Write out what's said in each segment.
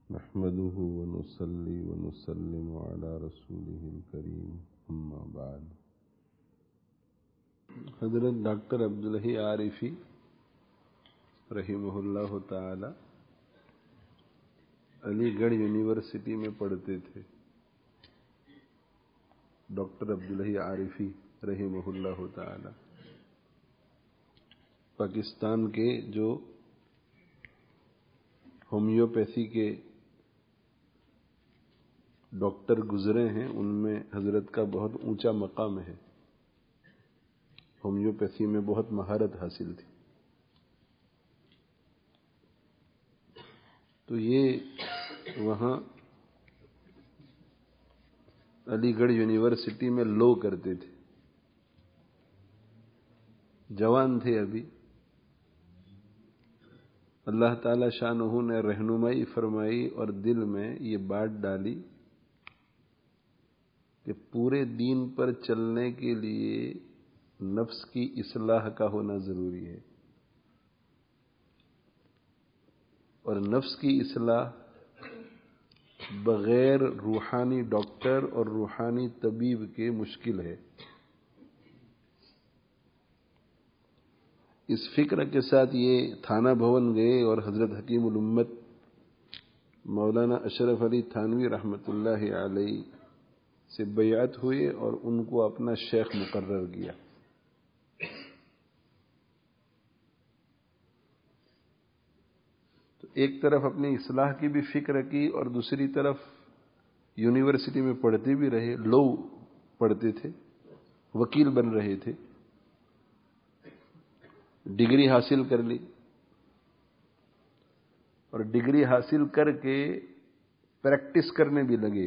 نحمده ونصلي ونسلم على رسوله الكريم اما بعد۔ حضرت ڈاکٹر عبدالحی عارفی رحمہ اللہ تعالی علی گڑھ یونیورسٹی میں پڑھتے تھے۔ ڈاکٹر عبدالحی عارفی رحمہ اللہ تعالی پاکستان کے جو ہومیوپیتھی کے ڈاکٹر گزرے ہیں ان میں حضرت کا بہت اونچا مقام ہے۔ ہومیوپیتھی میں بہت مہارت حاصل تھی۔ تو یہ وہاں علی گڑھ یونیورسٹی میں لو کرتے تھے۔ جوان تھے ابھی۔ اللہ تعالی شانہ نے رہنمائی فرمائی اور دل میں یہ بات ڈالی کہ پورے دین پر چلنے کے لیے نفس کی اصلاح کا ہونا ضروری ہے، اور نفس کی اصلاح بغیر روحانی ڈاکٹر اور روحانی طبیب کے مشکل ہے۔ اس فکر کے ساتھ یہ تھانہ بھون گئے اور حضرت حکیم الامت مولانا اشرف علی تھانوی رحمۃ اللہ علیہ سے بیعت ہوئے اور ان کو اپنا شیخ مقرر کیا۔ تو ایک طرف اپنی اصلاح کی بھی فکر کی اور دوسری طرف یونیورسٹی میں پڑھتے بھی رہے، لو پڑھتے تھے، وکیل بن رہے تھے، ڈگری حاصل کر لی، اور ڈگری حاصل کر کے پریکٹس کرنے بھی لگے،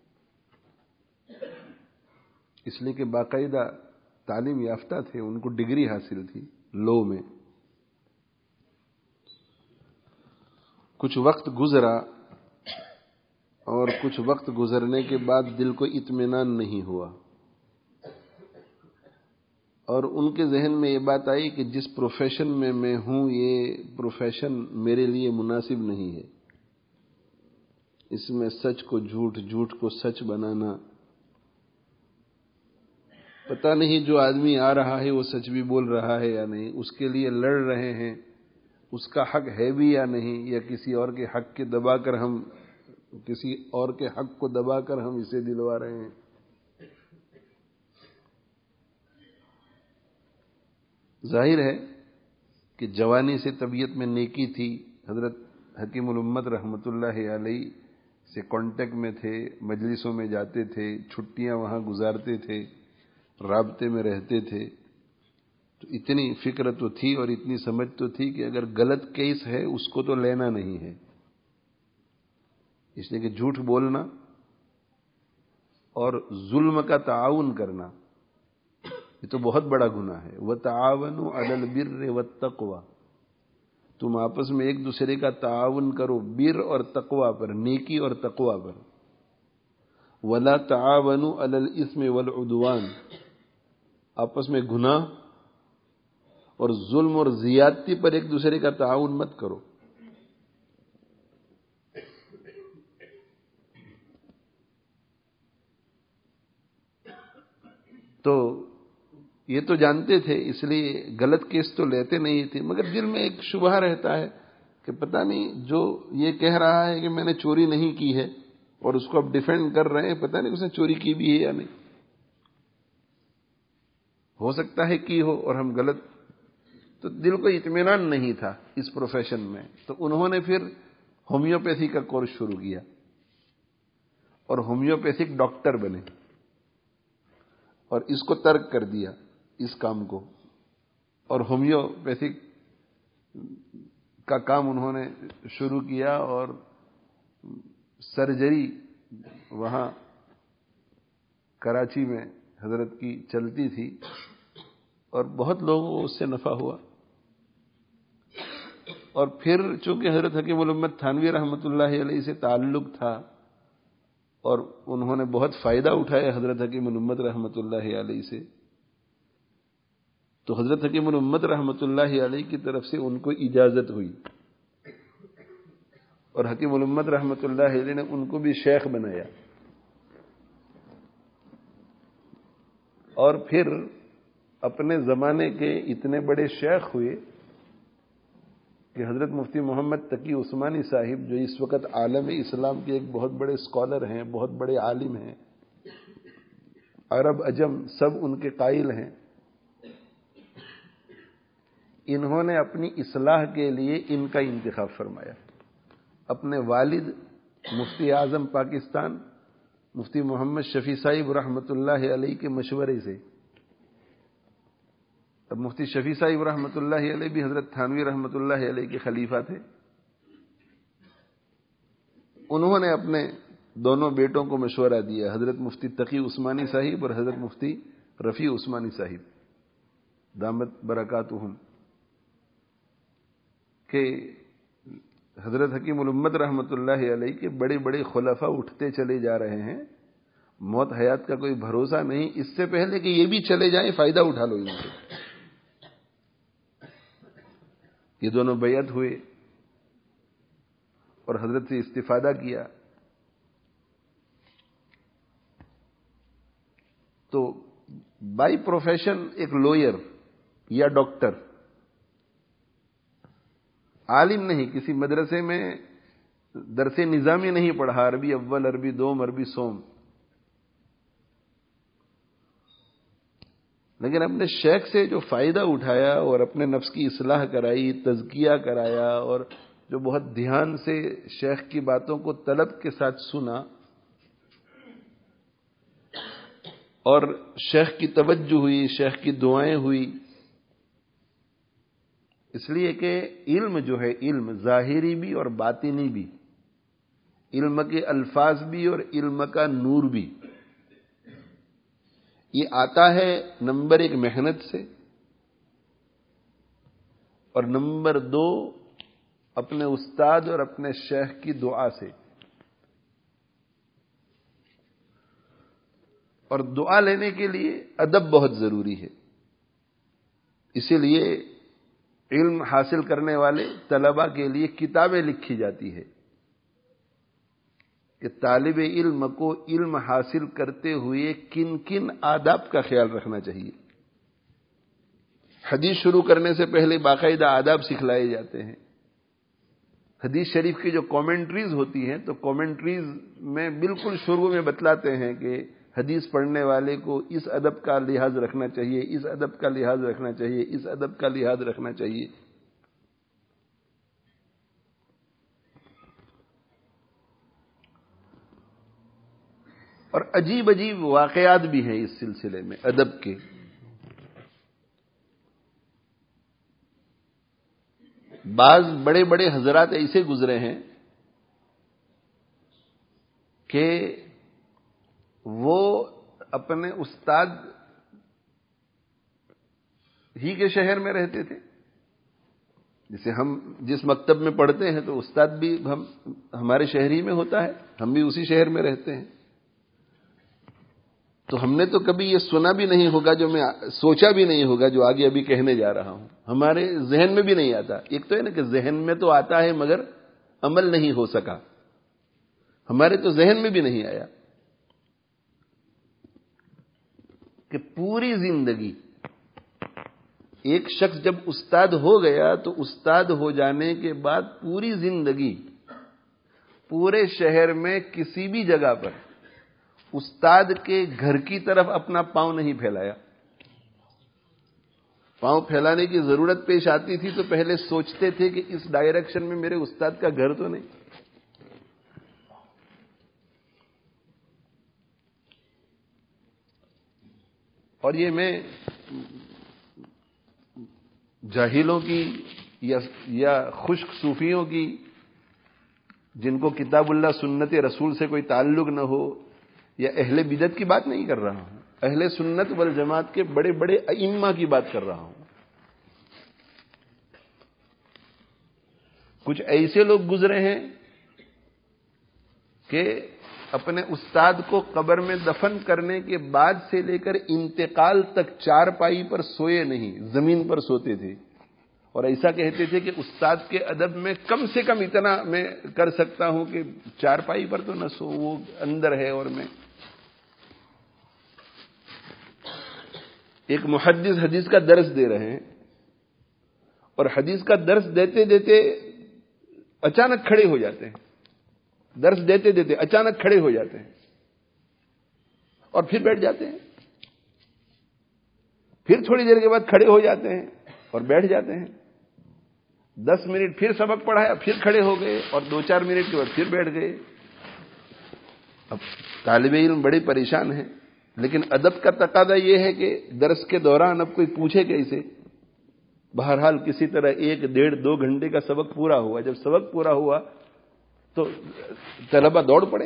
اس لیے کہ باقاعدہ تعلیم یافتہ تھے، ان کو ڈگری حاصل تھی لو میں۔ کچھ وقت گزرا اور کچھ وقت گزرنے کے بعد دل کو اطمینان نہیں ہوا، اور ان کے ذہن میں یہ بات آئی کہ جس پروفیشن میں میں ہوں یہ پروفیشن میرے لیے مناسب نہیں ہے۔ اس میں سچ کو جھوٹ، جھوٹ کو سچ بنانا، پتہ نہیں جو آدمی آ رہا ہے وہ سچ بھی بول رہا ہے یا نہیں، اس کے لیے لڑ رہے ہیں، اس کا حق ہے بھی یا نہیں، یا کسی اور کے حق کے دبا کر ہم کسی اور کے حق کو دبا کر ہم اسے دلوا رہے ہیں۔ ظاہر ہے کہ جوانی سے طبیعت میں نیکی تھی، حضرت حکیم الامت رحمۃ اللہ علیہ سے کانٹیکٹ میں تھے، مجلسوں میں جاتے تھے، چھٹیاں وہاں گزارتے تھے، رابطے میں رہتے تھے، تو اتنی فکر تو تھی اور اتنی سمجھ تو تھی کہ اگر غلط کیس ہے اس کو تو لینا نہیں ہے، اس لیے کہ جھوٹ بولنا اور ظلم کا تعاون کرنا یہ تو بہت بڑا گناہ ہے۔ وَتَعَاوَنُوا عَلَى الْبِرِّ وَالتَّقْوَى، تم آپس میں ایک دوسرے کا تعاون کرو بر اور تقوی پر، نیکی اور تقوی پر۔ وَلَا تَعَاوَنُوا عَلَى الْإِثْمِ وَالْعُدْوَانِ، آپس میں گناہ اور ظلم اور زیادتی پر ایک دوسرے کا تعاون مت کرو۔ تو یہ تو جانتے تھے، اس لیے غلط کیس تو لیتے نہیں تھے، مگر دل میں ایک شبہ رہتا ہے کہ پتہ نہیں جو یہ کہہ رہا ہے کہ میں نے چوری نہیں کی ہے اور اس کو اب ڈیفینڈ کر رہے ہیں، پتہ نہیں اس نے چوری کی بھی ہے یا نہیں، ہو سکتا ہے کی ہو اور ہم غلط۔ تو دل کو اطمینان نہیں تھا اس پروفیشن میں، تو انہوں نے پھر ہومیوپیتھی کا کورس شروع کیا اور ہومیوپیتھک ڈاکٹر بنے، اور اس کو ترک کر دیا اس کام کو، اور ہومیوپیتھک کا کام انہوں نے شروع کیا، اور سرجری وہاں کراچی میں حضرت کی چلتی تھی اور بہت لوگوں کو اس سے نفع ہوا۔ اور پھر چونکہ حضرت حکیم الامت تھانوی رحمۃ اللہ علیہ سے تعلق تھا اور انہوں نے بہت فائدہ اٹھایا حضرت حکیم الامت رحمۃ اللہ علیہ سے، تو حضرت حکیم الامت رحمۃ اللہ علیہ کی طرف سے ان کو اجازت ہوئی اور حکیم الامت رحمۃ اللہ علیہ نے ان کو بھی شیخ بنایا، اور پھر اپنے زمانے کے اتنے بڑے شیخ ہوئے کہ حضرت مفتی محمد تقی عثمانی صاحب، جو اس وقت عالم اسلام کے ایک بہت بڑے اسکالر ہیں، بہت بڑے عالم ہیں، عرب عجم سب ان کے قائل ہیں، انہوں نے اپنی اصلاح کے لیے ان کا انتخاب فرمایا۔ اپنے والد مفتی اعظم پاکستان مفتی محمد شفیع صاحب رحمۃ اللہ علیہ کے مشورے سے، اب مفتی شفیع صاحب رحمۃ اللہ علیہ بھی حضرت تھانوی رحمۃ اللہ علیہ کے خلیفہ تھے، انہوں نے اپنے دونوں بیٹوں کو مشورہ دیا، حضرت مفتی تقی عثمانی صاحب اور حضرت مفتی رفیع عثمانی صاحب دامت برکاتہم، کہ حضرت حکیم الامت رحمۃ اللہ علیہ کے بڑے بڑے خلفاء اٹھتے چلے جا رہے ہیں، موت حیات کا کوئی بھروسہ نہیں، اس سے پہلے کہ یہ بھی چلے جائیں فائدہ اٹھا لو ان سے۔ یہ دونوں بیعت ہوئے اور حضرت سے استفادہ کیا، تو بائی پروفیشن ایک لوئر یا ڈاکٹر، عالم نہیں، کسی مدرسے میں درس نظامی نہیں پڑھا، عربی اول، عربی دوم، عربی سوم، لیکن اپنے شیخ سے جو فائدہ اٹھایا اور اپنے نفس کی اصلاح کرائی، تزکیہ کرایا، اور جو بہت دھیان سے شیخ کی باتوں کو طلب کے ساتھ سنا، اور شیخ کی توجہ ہوئی، شیخ کی دعائیں ہوئی، اس لیے کہ علم جو ہے، علم ظاہری بھی اور باطنی بھی، علم کے الفاظ بھی اور علم کا نور بھی، یہ آتا ہے نمبر 1 محنت سے، اور نمبر 2 اپنے استاد اور اپنے شیخ کی دعا سے، اور دعا لینے کے لیے ادب بہت ضروری ہے۔ اسی لیے علم حاصل کرنے والے طلباء کے لیے کتابیں لکھی جاتی ہے کہ طالب علم کو علم حاصل کرتے ہوئے کن کن آداب کا خیال رکھنا چاہیے۔ حدیث شروع کرنے سے پہلے باقاعدہ آداب سکھلائے جاتے ہیں۔ حدیث شریف کی جو کامنٹریز ہوتی ہیں، تو کامنٹریز میں بالکل شروع میں بتلاتے ہیں کہ حدیث پڑھنے والے کو اس ادب کا لحاظ رکھنا چاہیے، اس ادب کا لحاظ رکھنا چاہیے، اس ادب کا لحاظ رکھنا چاہیے۔ اور عجیب عجیب واقعات بھی ہیں اس سلسلے میں ادب کے۔ بعض بڑے بڑے حضرات ایسے گزرے ہیں کہ وہ اپنے استاد ہی کے شہر میں رہتے تھے، جیسے ہم جس مکتب میں پڑھتے ہیں تو استاد بھی ہمارے شہر ہی میں ہوتا ہے، ہم بھی اسی شہر میں رہتے ہیں، تو ہم نے تو کبھی یہ سنا بھی نہیں ہوگا، جو میں سوچا بھی نہیں ہوگا جو آگے ابھی کہنے جا رہا ہوں، ہمارے ذہن میں بھی نہیں آتا۔ ایک تو ہے نا کہ ذہن میں تو آتا ہے مگر عمل نہیں ہو سکا، ہمارے تو ذہن میں بھی نہیں آیا کہ پوری زندگی ایک شخص جب استاد ہو گیا تو استاد ہو جانے کے بعد پوری زندگی پورے شہر میں کسی بھی جگہ پر استاد کے گھر کی طرف اپنا پاؤں نہیں پھیلایا۔ پاؤں پھیلانے کی ضرورت پیش آتی تھی تو پہلے سوچتے تھے کہ اس ڈائریکشن میں میرے استاد کا گھر تو نہیں۔ اور یہ میں جاہلوں کی یا خشک صوفیوں کی، جن کو کتاب اللہ سنت رسول سے کوئی تعلق نہ ہو، یا اہل بدعت کی بات نہیں کر رہا ہوں، اہل سنت والجماعت کے بڑے بڑے ائمہ کی بات کر رہا ہوں۔ کچھ ایسے لوگ گزرے ہیں کہ اپنے استاد کو قبر میں دفن کرنے کے بعد سے لے کر انتقال تک چارپائی پر سوئے نہیں، زمین پر سوتے تھے، اور ایسا کہتے تھے کہ استاد کے ادب میں کم سے کم اتنا میں کر سکتا ہوں کہ چارپائی پر تو نہ سو، وہ اندر ہے اور میں. ایک محدث حدیث کا درس دے رہے ہیں اور حدیث کا درس دیتے دیتے اچانک کھڑے ہو جاتے ہیں، درس دیتے دیتے اچانک کھڑے ہو جاتے ہیں اور پھر بیٹھ جاتے ہیں، پھر تھوڑی دیر کے بعد کھڑے ہو جاتے ہیں اور بیٹھ جاتے ہیں. 10 منٹ پھر سبق پڑھایا، پھر کھڑے ہو گئے اور 2-4 منٹ کے بعد پھر بیٹھ گئے. اب طالب علم بڑے پریشان ہیں، لیکن ادب کا تقاضا یہ ہے کہ درس کے دوران اب کوئی پوچھے کیسے. بہرحال کسی طرح 1, 1.5, 2 گھنٹے کا سبق پورا ہوا. جب سبق پورا ہوا تو طلبہ دوڑ پڑے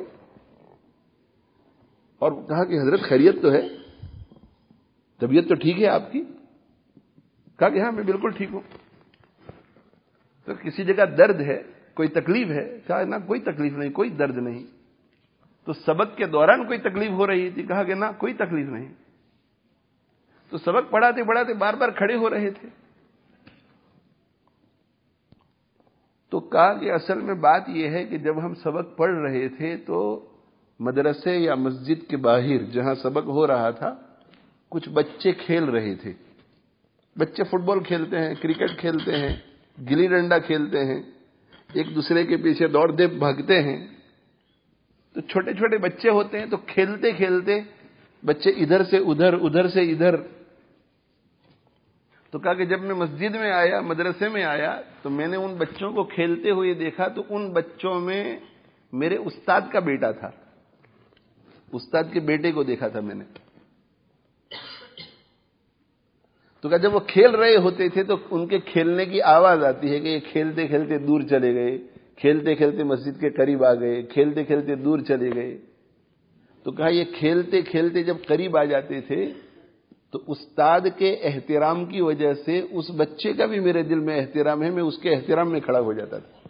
اور کہا کہ حضرت خیریت تو ہے، طبیعت تو ٹھیک ہے آپ کی؟ کہا کہ ہاں میں بالکل ٹھیک ہوں. تو کسی جگہ درد ہے، کوئی تکلیف ہے؟ کہا نہ کوئی تکلیف نہیں، کوئی درد نہیں. تو سبق کے دوران کوئی تکلیف ہو رہی تھی؟ کہا کہ نہ کوئی تکلیف نہیں. تو سبق پڑھاتے پڑھاتے بار بار کھڑے ہو رہے تھے. تو کہا کہ اصل میں بات یہ ہے کہ جب ہم سبق پڑھ رہے تھے تو مدرسے یا مسجد کے باہر جہاں سبق ہو رہا تھا کچھ بچے کھیل رہے تھے. بچے فٹ بال کھیلتے ہیں، کرکٹ کھیلتے ہیں، گلی ڈنڈا کھیلتے ہیں، ایک دوسرے کے پیچھے دوڑتے بھاگتے ہیں. تو چھوٹے چھوٹے بچے ہوتے ہیں تو کھیلتے کھیلتے بچے ادھر سے ادھر، ادھر سے ادھر. تو کہا کہ جب میں مسجد میں آیا، مدرسے میں آیا تو میں نے ان بچوں کو کھیلتے ہوئے دیکھا تو ان بچوں میں میرے استاد کا بیٹا تھا، استاد کے بیٹے کو دیکھا تھا میں نے. تو کہا جب وہ کھیل رہے ہوتے تھے تو ان کے کھیلنے کی آواز آتی ہے کہ یہ کھیلتے کھیلتے دور چلے گئے، کھیلتے کھیلتے مسجد کے قریب آ گئے، کھیلتے کھیلتے دور چلے گئے. تو کہا یہ کھیلتے کھیلتے جب قریب آ جاتے تھے تو استاد کے احترام کی وجہ سے اس بچے کا بھی میرے دل میں احترام ہے، میں اس کے احترام میں کھڑا ہو جاتا تھا.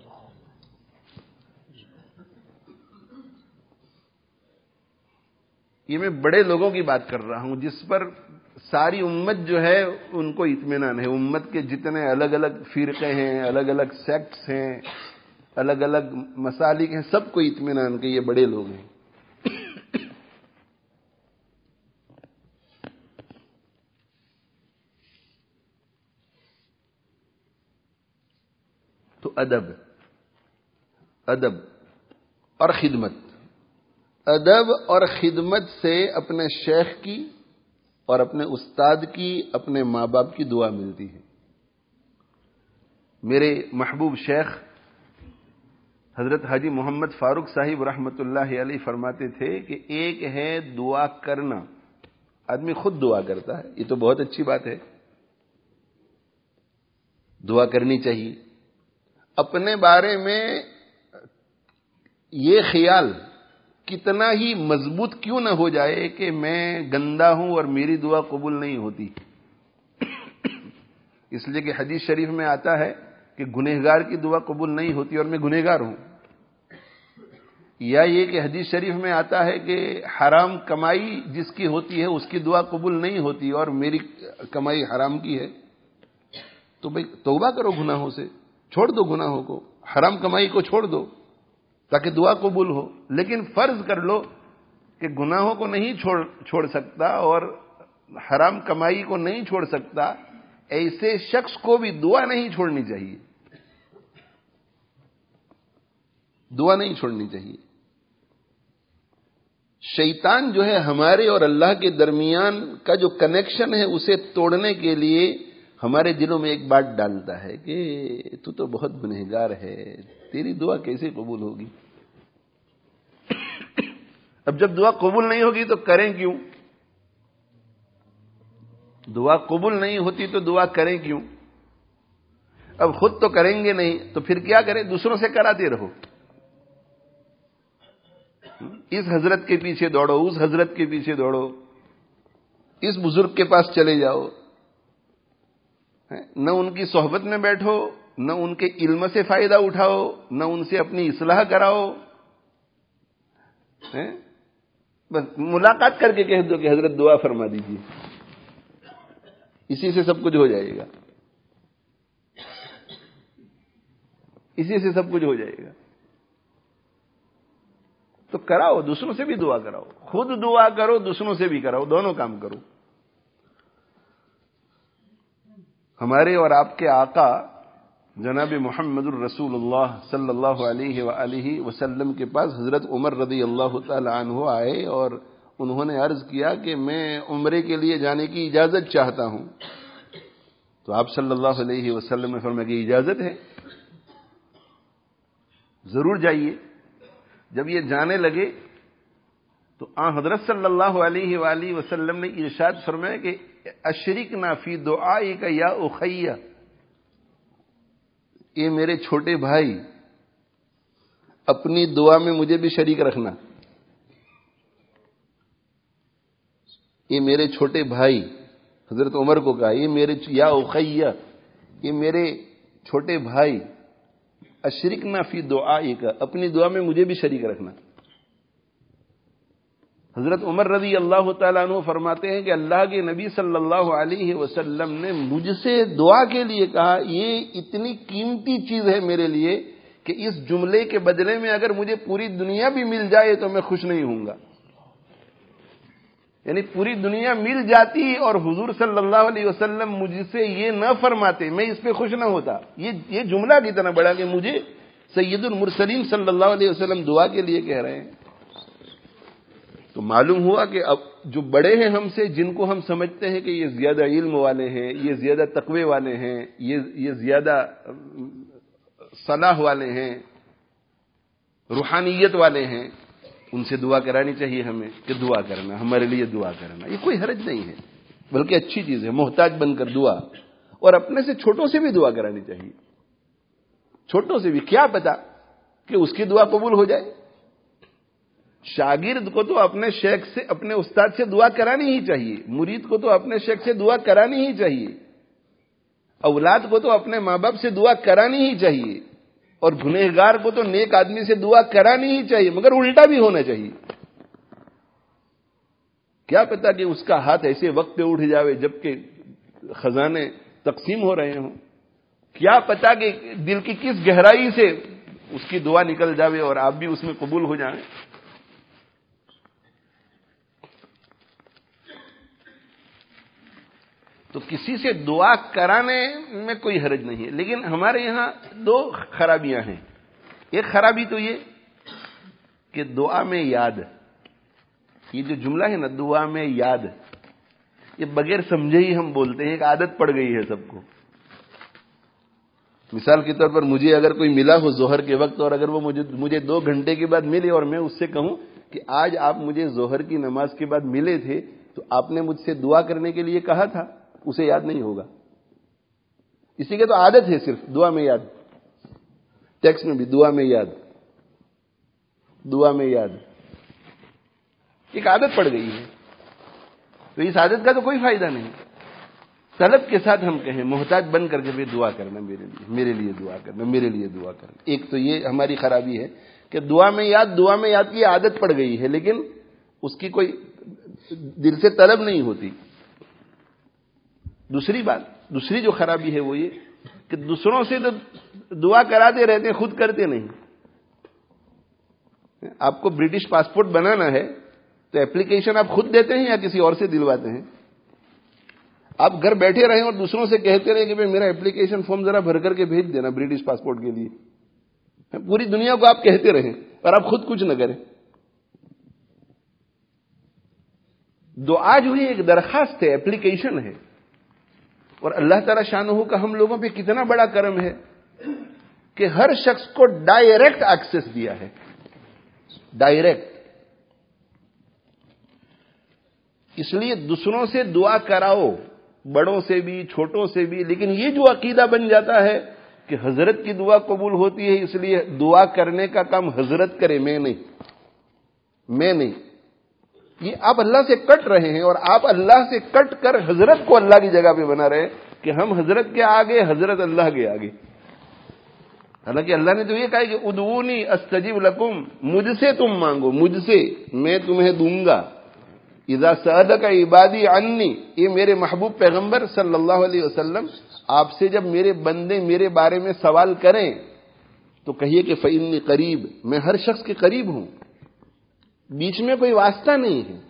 یہ میں بڑے لوگوں کی بات کر رہا ہوں جس پر ساری امت جو ہے ان کو اطمینان ہے. امت کے جتنے الگ الگ فرقے ہیں، الگ الگ سیکٹس ہیں، الگ الگ مسالک ہیں، سب کو اطمینان کہ یہ بڑے لوگ ہیں. تو ادب اور خدمت، ادب اور خدمت سے اپنے شیخ کی اور اپنے استاد کی، اپنے ماں باپ کی دعا ملتی ہے. میرے محبوب شیخ حضرت حاجی محمد فاروق صاحب رحمۃ اللہ علیہ فرماتے تھے کہ ایک ہے دعا کرنا، آدمی خود دعا کرتا ہے، یہ تو بہت اچھی بات ہے، دعا کرنی چاہیے. اپنے بارے میں یہ خیال کتنا ہی مضبوط کیوں نہ ہو جائے کہ میں گندا ہوں اور میری دعا قبول نہیں ہوتی. اس لیے کہ حدیث شریف میں آتا ہے کہ گنہگار کی دعا قبول نہیں ہوتی اور میں گنہگار ہوں. یا یہ کہ حدیث شریف میں آتا ہے کہ حرام کمائی جس کی ہوتی ہے اس کی دعا قبول نہیں ہوتی اور میری کمائی حرام کی ہے. تو بھئی توبہ کرو گناہوں سے، چھوڑ دو گناہوں کو، حرام کمائی کو چھوڑ دو تاکہ دعا قبول ہو. لیکن فرض کر لو کہ گناہوں کو نہیں چھوڑ سکتا اور حرام کمائی کو نہیں چھوڑ سکتا، ایسے شخص کو بھی دعا نہیں چھوڑنی چاہیے، دعا نہیں چھوڑنی چاہیے. شیطان جو ہے ہمارے اور اللہ کے درمیان کا جو کنیکشن ہے اسے توڑنے کے لیے ہمارے دلوں میں ایک بات ڈالتا ہے کہ تو بہت گنہگار ہے، تیری دعا کیسے قبول ہوگی؟ اب جب دعا قبول نہیں ہوگی تو کریں کیوں؟ دعا قبول نہیں ہوتی تو دعا کریں کیوں؟ اب خود تو کریں گے نہیں تو پھر کیا کریں؟ دوسروں سے کراتے رہو. اس حضرت کے پیچھے دوڑو، اس حضرت کے پیچھے دوڑو، اس بزرگ کے پاس چلے جاؤ. نہ ان کی صحبت میں بیٹھو، نہ ان کے علم سے فائدہ اٹھاؤ، نہ ان سے اپنی اصلاح کراؤ. بس ملاقات کر کے کہہ دو کہ حضرت دعا فرما دیجیے، اسی سے سب کچھ ہو جائے گا. اسی سے سب کچھ ہو جائے گا. تو کراؤ، دوسروں سے بھی دعا کراؤ، خود دعا کرو، دوسروں سے بھی کراؤ، دونوں کام کرو. ہمارے اور آپ کے آقا جناب محمد الرسول اللہ صلی اللہ علیہ وآلہ وسلم کے پاس حضرت عمر رضی اللہ تعالی عنہ آئے اور انہوں نے عرض کیا کہ میں عمرے کے لیے جانے کی اجازت چاہتا ہوں. تو آپ صلی اللہ علیہ وسلم نے فرمایا کہ اجازت ہے، ضرور جائیے. جب یہ جانے لگے تو حضرت صلی اللہ علیہ وآلہ وسلم نے ارشاد فرمایا کہ اشرکنا فی دعائک یا اخی، یہ میرے چھوٹے بھائی اپنی دعا میں مجھے بھی شریک رکھنا. یہ میرے چھوٹے بھائی، حضرت عمر کو کہا یہ میرے یا اخی، یہ میرے چھوٹے بھائی اشرکنا فی دعائک، اپنی دعا میں مجھے بھی شریک رکھنا. حضرت عمر رضی اللہ تعالیٰ عنہ فرماتے ہیں کہ اللہ کے نبی صلی اللہ علیہ وسلم نے مجھ سے دعا کے لیے کہا یہ اتنی قیمتی چیز ہے میرے لیے کہ اس جملے کے بدلے میں اگر مجھے پوری دنیا بھی مل جائے تو میں خوش نہیں ہوں گا. یعنی پوری دنیا مل جاتی اور حضور صلی اللہ علیہ وسلم مجھ سے یہ نہ فرماتے، میں اس پہ خوش نہ ہوتا. یہ جملہ کتنا بڑا کہ مجھے سید المرسلین صلی اللہ علیہ وسلم دعا کے لیے کہہ رہے ہیں. تو معلوم ہوا کہ اب جو بڑے ہیں ہم سے، جن کو ہم سمجھتے ہیں کہ یہ زیادہ علم والے ہیں، یہ زیادہ تقوی والے ہیں، یہ زیادہ صلاح والے ہیں، روحانیت والے ہیں، ان سے دعا کرانی چاہیے ہمیں کہ دعا کرنا، ہمارے لیے دعا کرنا. یہ کوئی حرج نہیں ہے، بلکہ اچھی چیز ہے. محتاج بن کر دعا، اور اپنے سے چھوٹوں سے بھی دعا کرانی چاہیے. چھوٹوں سے بھی کیا پتا کہ اس کی دعا قبول ہو جائے. شاگرد کو تو اپنے شیخ سے، اپنے استاد سے دعا کرانی ہی چاہیے. مرید کو تو اپنے شیخ سے دعا کرانی ہی چاہیے. اولاد کو تو اپنے ماں باپ سے دعا کرانی ہی چاہیے. اور گنہگار کو تو نیک آدمی سے دعا کرانی ہی چاہیے، مگر الٹا بھی ہونا چاہیے. کیا پتا کہ اس کا ہاتھ ایسے وقت پہ اٹھ جاوے جبکہ خزانے تقسیم ہو رہے ہوں. کیا پتا کہ دل کی کس گہرائی سے اس کی دعا نکل جاوے اور آپ بھی اس میں قبول ہو جائیں. تو کسی سے دعا کرانے میں کوئی حرج نہیں ہے. لیکن ہمارے یہاں دو خرابیاں ہیں. ایک خرابی تو یہ کہ دعا میں یاد، یہ جو جملہ ہے نا دعا میں یاد، یہ بغیر سمجھے ہی ہم بولتے ہیں، ایک عادت پڑ گئی ہے سب کو. مثال کے طور پر مجھے اگر کوئی ملا ہو ظہر کے وقت، اور اگر وہ مجھے 2 گھنٹے کے بعد ملے اور میں اس سے کہوں کہ آج آپ مجھے ظہر کی نماز کے بعد ملے تھے تو آپ نے مجھ سے دعا کرنے کے لیے کہا تھا، اسے یاد نہیں ہوگا. اسی کے تو عادت ہے صرف دعا میں یاد. ٹیکسٹ میں بھی دعا میں یاد، دعا میں یاد، ایک عادت پڑ گئی ہے. تو اس عادت کا تو کوئی فائدہ نہیں. طلب کے ساتھ ہم کہیں، محتاج بن کر کے بھی دعا کرنا، میرے لیے دعا کرنا، میرے لیے دعا کرنا. ایک تو یہ ہماری خرابی ہے کہ دعا میں یاد کی عادت پڑ گئی ہے، لیکن اس کی کوئی دل سے طلب نہیں ہوتی. دوسری جو خرابی ہے وہ یہ کہ دوسروں سے تو دعا کراتے رہتے ہیں، خود کرتے نہیں. آپ کو برٹش پاسپورٹ بنانا ہے تو اپلیکیشن آپ خود دیتے ہیں یا کسی اور سے دلواتے ہیں؟ آپ گھر بیٹھے رہیں اور دوسروں سے کہتے رہیں کہ بھئی میرا اپلیکیشن فارم ذرا بھر کر کے بھیج دینا برٹش پاسپورٹ کے لیے. پوری دنیا کو آپ کہتے رہیں اور آپ خود کچھ نہ کریں. دعا جو ہے ایک درخواست ہے، اپلیکیشن ہے. اور اللہ تعالی شانہ کا ہم لوگوں پہ کتنا بڑا کرم ہے کہ ہر شخص کو ڈائریکٹ ایکسس دیا ہے. ڈائریکٹ. اس لیے دوسروں سے دعا کراؤ، بڑوں سے بھی چھوٹوں سے بھی. لیکن یہ جو عقیدہ بن جاتا ہے کہ حضرت کی دعا قبول ہوتی ہے اس لیے دعا کرنے کا کام حضرت کرے، میں نہیں، یہ آپ اللہ سے کٹ رہے ہیں. اور آپ اللہ سے کٹ کر حضرت کو اللہ کی جگہ پہ بنا رہے ہیں کہ ہم حضرت کے آگے، حضرت اللہ کے آگے. حالانکہ اللہ نے تو یہ کہا کہ ادعونی استجب لکم، مجھ سے تم مانگو، مجھ سے میں تمہیں دوں گا. اذا سألک عبادی عنی، یہ میرے محبوب پیغمبر صلی اللہ علیہ وسلم، آپ سے جب میرے بندے میرے بارے میں سوال کریں تو کہیے کہ فإنی قریب، میں ہر شخص کے قریب ہوں، بیچ میں کوئی واسطہ نہیں ہے۔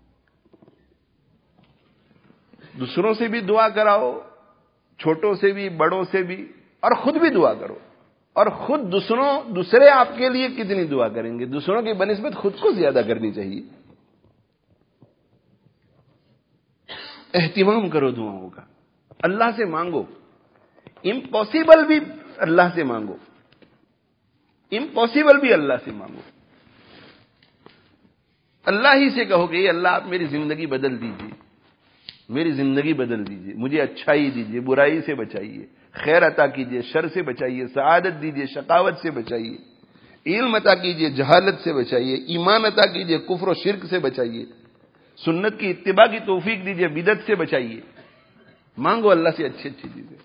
دوسروں سے بھی دعا کراؤ، چھوٹوں سے بھی، بڑوں سے بھی، اور خود بھی دعا کرو۔ اور خود دوسرے آپ کے لیے کتنی دعا کریں گے؟ دوسروں کی بنسبت خود کو زیادہ کرنی چاہیے۔ اہتمام کرو دعاؤں کا، اللہ سے مانگو، امپاسبل بھی اللہ سے مانگو، امپاسبل بھی اللہ سے مانگو۔ اللہ ہی سے کہو کہ یہ اللہ آپ میری زندگی بدل دیجیے، میری زندگی بدل دیجیے، مجھے اچھائی دیجیے، برائی سے بچائیے، خیر عطا کیجیے، شر سے بچائیے، سعادت دیجیے، شقاوت سے بچائیے، علم عطا کیجیے، جہالت سے بچائیے، ایمان عطا کیجیے، کفر و شرک سے بچائیے، سنت کی اتباع کی توفیق دیجیے، بدعت سے بچائیے۔ مانگو اللہ سے اچھی اچھی چیزیں۔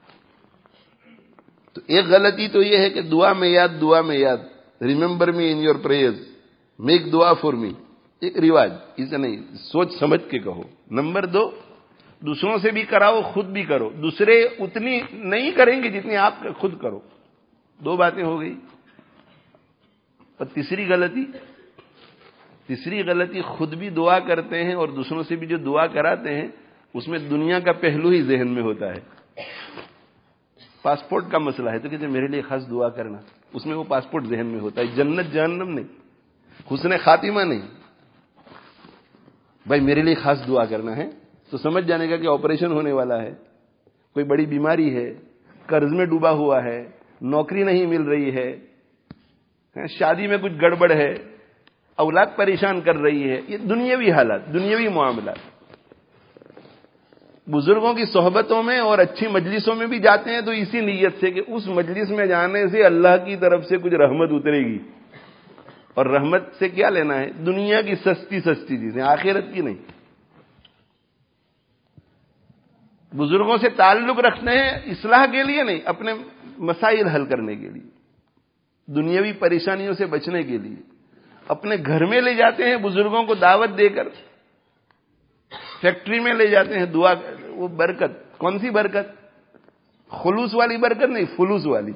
تو ایک غلطی تو یہ ہے کہ دعا میں یاد، remember me in your prayers, make دعا فار می، ایک رواج، اسے نہیں، سوچ سمجھ کے کہو۔ نمبر 2، دوسروں سے بھی کراؤ، خود بھی کرو۔ دوسرے اتنی نہیں کریں گے جتنی آپ خود کرو۔ 2 باتیں ہو گئی۔ اور تیسری غلطی خود بھی دعا کرتے ہیں اور دوسروں سے بھی جو دعا کراتے ہیں اس میں دنیا کا پہلو ہی ذہن میں ہوتا ہے۔ پاسپورٹ کا مسئلہ ہے تو کہتے ہیں میرے لیے خاص دعا کرنا، اس میں وہ پاسپورٹ ذہن میں ہوتا ہے، جنت جہنم نہیں، حسن خاتمہ نہیں۔ بھائی میرے لیے خاص دعا کرنا ہے تو سمجھ جانے کا کہ آپریشن ہونے والا ہے، کوئی بڑی بیماری ہے، قرض میں ڈوبا ہوا ہے، نوکری نہیں مل رہی ہے، شادی میں کچھ گڑبڑ ہے، اولاد پریشان کر رہی ہے، یہ دنیاوی حالات، دنیاوی معاملات۔ بزرگوں کی صحبتوں میں اور اچھی مجلسوں میں بھی جاتے ہیں تو اسی نیت سے کہ اس مجلس میں جانے سے اللہ کی طرف سے کچھ رحمت اترے گی، اور رحمت سے کیا لینا ہے؟ دنیا کی سستی چیزیں، آخرت کی نہیں۔ بزرگوں سے تعلق رکھتے ہیں اصلاح کے لیے نہیں، اپنے مسائل حل کرنے کے لیے، دنیاوی پریشانیوں سے بچنے کے لیے۔ اپنے گھر میں لے جاتے ہیں بزرگوں کو دعوت دے کر، فیکٹری میں لے جاتے ہیں دعا، وہ برکت، کون سی برکت؟ خلوص والی برکت نہیں، فلوس والی۔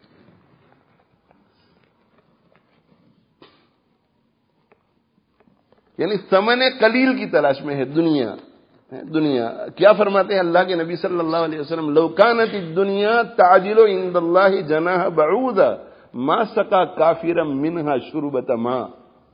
یعنی ثمن قلیل کی تلاش میں ہے دنیا۔ کیا فرماتے ہیں اللہ کے نبی صلی اللہ علیہ وسلم؟ لو کانت الدنیا تعجل عند اللہ جناح بعوضہ ما سقى کافرا منها شربة ماء۔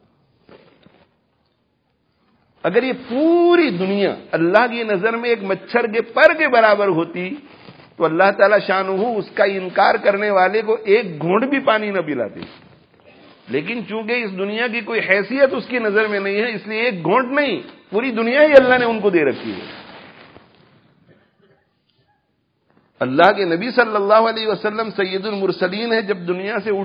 اگر یہ پوری دنیا اللہ کی نظر میں ایک مچھر کے پر کے برابر ہوتی تو اللہ تعالی شانہ اس کا انکار کرنے والے کو ایک گھونٹ بھی پانی نہ پلاتے، لیکن چونکہ اس دنیا کی کوئی حیثیت اس کی نظر میں نہیں ہے، اس لیے ایک گھونٹ نہیں، پوری دنیا ہی اللہ نے ان کو دے رکھی ہے۔ اللہ کے نبی صلی اللہ علیہ وسلم سید المرسلین ہیں، جب دنیا سے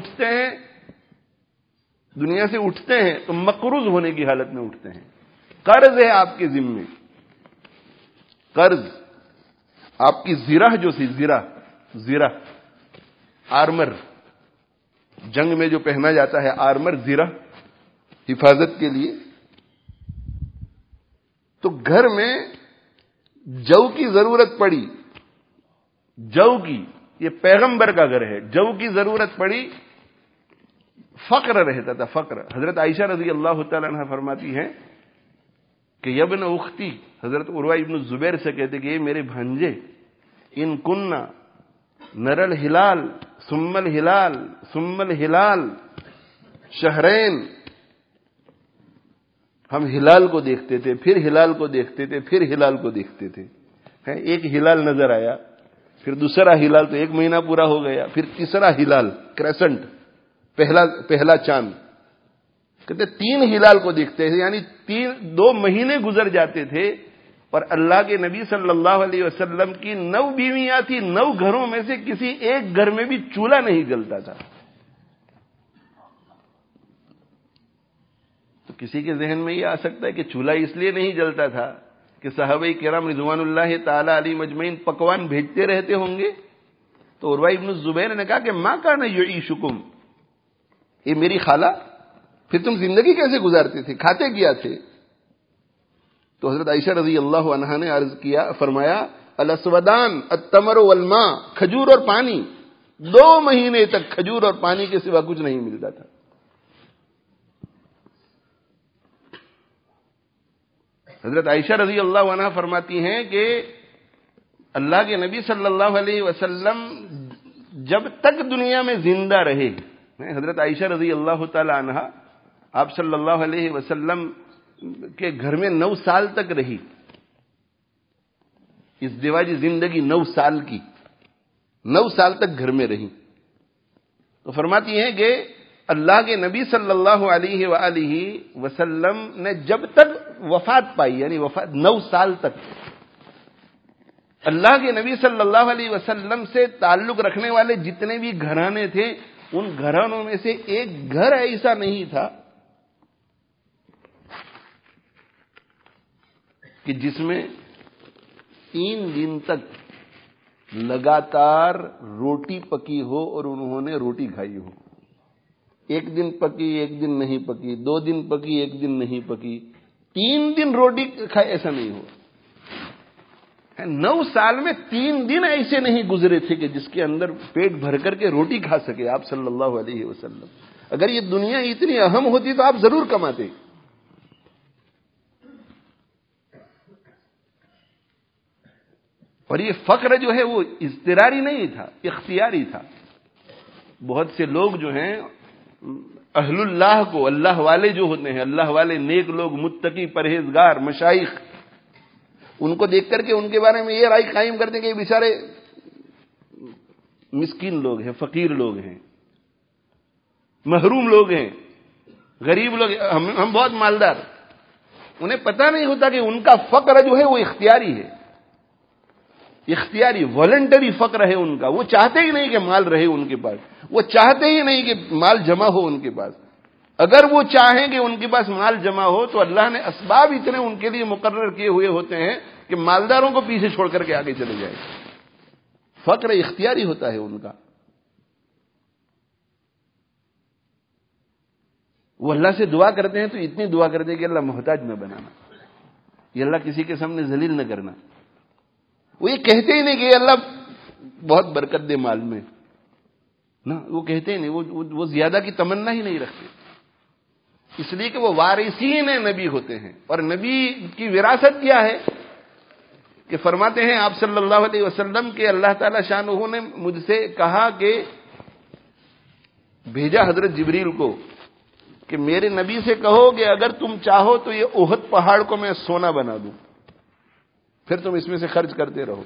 اٹھتے ہیں تو مقروض ہونے کی حالت میں اٹھتے ہیں، قرض ہے آپ کے ذمے، قرض، آپ کی زرہ جو سی، زرہ آرمر، جنگ میں جو پہنا جاتا ہے آرمر، زرہ، حفاظت کے لیے۔ تو گھر میں جو کی ضرورت پڑی، جو کی، یہ پیغمبر کا گھر ہے، جو کی ضرورت پڑی، فقر رہتا تھا، فقر۔ حضرت عائشہ رضی اللہ تعالیٰ عنہ فرماتی ہیں کہ یبن اختی، حضرت عروہ ابن الزبیر سے کہتے کہ یہ میرے بھانجے، ان کننا نر الہلال ثم الہلال ثم الہلال شہرین، ہم ہلال کو دیکھتے تھے، پھر ہلال کو دیکھتے تھے، پھر ہلال کو دیکھتے تھے، ایک ہلال نظر آیا، پھر دوسرا ہلال تو 1 مہینہ پورا ہو گیا، پھر تیسرا ہلال کریسنٹ، پہلا چاند، کہتے 3 ہلال کو دیکھتے تھے، یعنی 2 مہینے گزر جاتے تھے، اور اللہ کے نبی صلی اللہ علیہ وسلم کی 9 بیویاں تھیں، 9 گھروں میں سے کسی ایک گھر میں بھی چولہا نہیں جلتا تھا۔ تو کسی کے ذہن میں یہ آ سکتا ہے کہ چولہا اس لیے نہیں جلتا تھا کہ صحابہ کرام رضوان اللہ تعالی علیہ مجمعین پکوان بھیجتے رہتے ہوں گے؟ تو عروہ ابن الزبیر نے کہا کہ ما کان یعیشکم، یہ میری خالہ، پھر تم زندگی کیسے گزارتے تھے، کھاتے کیا تھے؟ تو حضرت عائشہ رضی اللہ عنہا نے عرض کیا، فرمایا الاسودان التمر والماء، کھجور اور پانی، 2 مہینے تک کھجور اور پانی کے سوا کچھ نہیں ملتا تھا. حضرت عائشہ رضی اللہ عنہا فرماتی ہیں کہ اللہ کے نبی صلی اللہ علیہ وسلم جب تک دنیا میں زندہ رہے، حضرت عائشہ رضی اللہ تعالی عنہا آپ صلی اللہ علیہ وسلم کے گھر میں 9 سال تک رہی. ازدواجی زندگی 9 سال کی، 9 سال تک گھر میں رہی. تو فرماتی ہیں کہ اللہ کے نبی صلی اللہ علیہ وآلہ وسلم نے جب تک وفات پائی، یعنی وفات 9 سال تک، اللہ کے نبی صلی اللہ علیہ وسلم سے تعلق رکھنے والے جتنے بھی گھرانے تھے، ان گھرانوں میں سے ایک گھر ایسا نہیں تھا کہ جس میں 3 دن تک لگاتار روٹی پکی ہو اور انہوں نے روٹی کھائی ہو. 1 دن پکی، 1 دن نہیں پکی، 2 دن پکی، 1 دن نہیں پکی، 3 دن روٹی کھائے، ایسا نہیں ہو. 9 سال میں 3 دن ایسے نہیں گزرے تھے کہ جس کے اندر پیٹ بھر کر کے روٹی کھا سکے آپ صلی اللہ علیہ وسلم. اگر یہ دنیا اتنی اہم ہوتی تو آپ ضرور کماتے. اور یہ فقر جو ہے وہ اضطراری نہیں تھا، اختیاری تھا. بہت سے لوگ جو ہیں اہل اللہ کو، اللہ والے جو ہوتے ہیں، اللہ والے نیک لوگ، متقی، پرہیزگار، مشائخ، ان کو دیکھ کر کے ان کے بارے میں یہ رائے قائم کرتے ہیں کہ یہ بیچارے مسکین لوگ ہیں، فقیر لوگ ہیں، محروم لوگ ہیں، غریب لوگ ہیں، ہم بہت مالدار. انہیں پتہ نہیں ہوتا کہ ان کا فقر جو ہے وہ اختیاری ہے، اختیاری والنٹری فقر ہے ان کا. وہ چاہتے ہی نہیں کہ مال رہے ان کے پاس، وہ چاہتے ہی نہیں کہ مال جمع ہو ان کے پاس. اگر وہ چاہیں کہ ان کے پاس مال جمع ہو تو اللہ نے اسباب اتنے ان کے لیے مقرر کیے ہوئے ہوتے ہیں کہ مالداروں کو پیچھے چھوڑ کر کے آگے چلے جائیں. فقر اختیاری ہوتا ہے ان کا. وہ اللہ سے دعا کرتے ہیں تو اتنی دعا کرتے ہیں کہ اللہ محتاج نہ بنانا، یہ اللہ کسی کے سامنے ذلیل نہ کرنا. وہ یہ کہتے ہی نہیں کہ اللہ بہت برکت دے مال میں، نہ وہ کہتے ہی نہیں، وہ زیادہ کی تمنا ہی نہیں رکھتے. اس لیے کہ وہ وارثین نبی ہوتے ہیں. اور نبی کی وراثت کیا ہے کہ فرماتے ہیں آپ صلی اللہ علیہ وسلم کہ اللہ تعالی شانہ نے مجھ سے کہا کہ بھیجا حضرت جبریل کو کہ میرے نبی سے کہو کہ اگر تم چاہو تو یہ احد پہاڑ کو میں سونا بنا دوں، پھر تم اس میں سے خرچ کرتے رہو.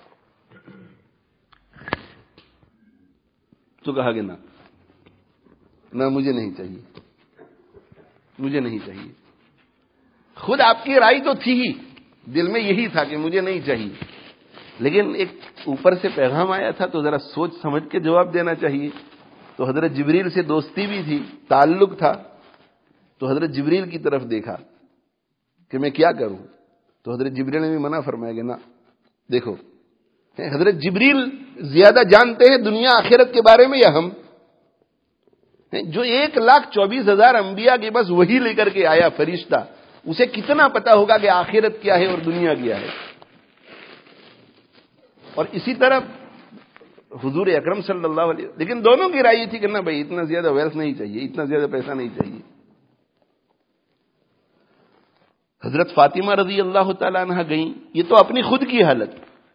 تو کہا کہ نہ مجھے نہیں چاہیے، مجھے نہیں چاہیے. خود آپ کی رائے تو تھی ہی، دل میں یہی تھا کہ مجھے نہیں چاہیے، لیکن ایک اوپر سے پیغام آیا تھا تو ذرا سوچ سمجھ کے جواب دینا چاہیے. تو حضرت جبریل سے دوستی بھی تھی، تعلق تھا. تو حضرت جبریل کی طرف دیکھا کہ میں کیا کروں. تو حضرت جبریل نے بھی منع فرمایا کہ نہ. دیکھو حضرت جبریل زیادہ جانتے ہیں دنیا آخرت کے بارے میں یا ہم؟ جو 1,24,000 انبیاء کے بس وہی لے کر کے آیا فرشتہ، اسے کتنا پتا ہوگا کہ آخرت کیا ہے اور دنیا کیا ہے. اور اسی طرح حضور اکرم صلی اللہ علیہ وسلم، لیکن دونوں کی رائے تھی کہ نہ بھائی اتنا زیادہ ویلتھ نہیں چاہیے، اتنا زیادہ پیسہ نہیں چاہیے. حضرت فاطمہ رضی اللہ تعالیٰ عنہ گئیں. یہ تو اپنی خود کی حالت.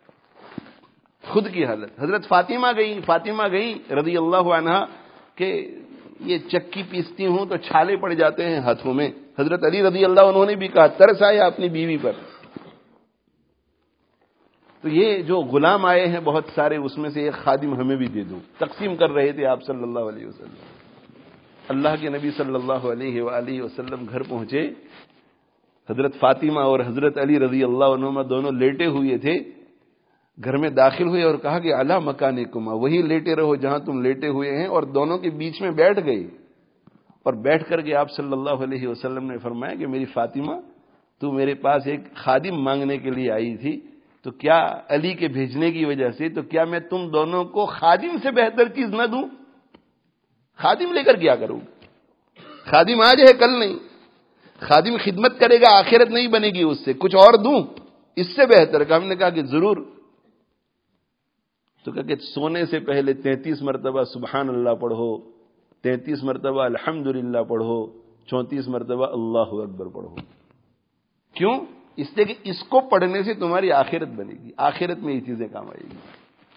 حضرت فاطمہ گئیں رضی اللہ عنہ کہ یہ چکی پیستی ہوں تو چھالے پڑ جاتے ہیں ہاتھوں میں. حضرت علی رضی اللہ عنہ نے بھی کہا، ترس آیا اپنی بیوی پر. تو یہ جو غلام آئے ہیں بہت سارے، اس میں سے ایک خادم ہمیں بھی دے دو. تقسیم کر رہے تھے آپ صلی اللہ علیہ وسلم. اللہ کے نبی صلی اللہ علیہ وآلہ وسلم گھر پہنچے. حضرت فاطمہ اور حضرت علی رضی اللہ عنہما دونوں لیٹے ہوئے تھے. گھر میں داخل ہوئے اور کہا کہ اعلیٰ مکانکما، وہی لیٹے رہو جہاں تم لیٹے ہوئے ہیں. اور دونوں کے بیچ میں بیٹھ گئے اور بیٹھ کر کے آپ صلی اللہ علیہ وسلم نے فرمایا کہ میری فاطمہ، تو میرے پاس ایک خادم مانگنے کے لیے آئی تھی، تو کیا علی کے بھیجنے کی وجہ سے تو کیا میں تم دونوں کو خادم سے بہتر چیز نہ دوں؟ خادم لے کر کیا کروں؟ خادم آج ہے کل نہیں. خادم خدمت کرے گا، آخرت نہیں بنے گی اس سے. کچھ اور دوں اس سے بہتر کا. ہم نے کہا کہ ضرور. تو کہ سونے سے پہلے 33 مرتبہ سبحان اللہ پڑھو، 33 مرتبہ الحمدللہ پڑھو، 34 مرتبہ اللہ اکبر پڑھو۔ کیوں؟ اس لیے کہ اس کو پڑھنے سے تمہاری آخرت بنے گی، آخرت میں یہ چیزیں کام آئے گی۔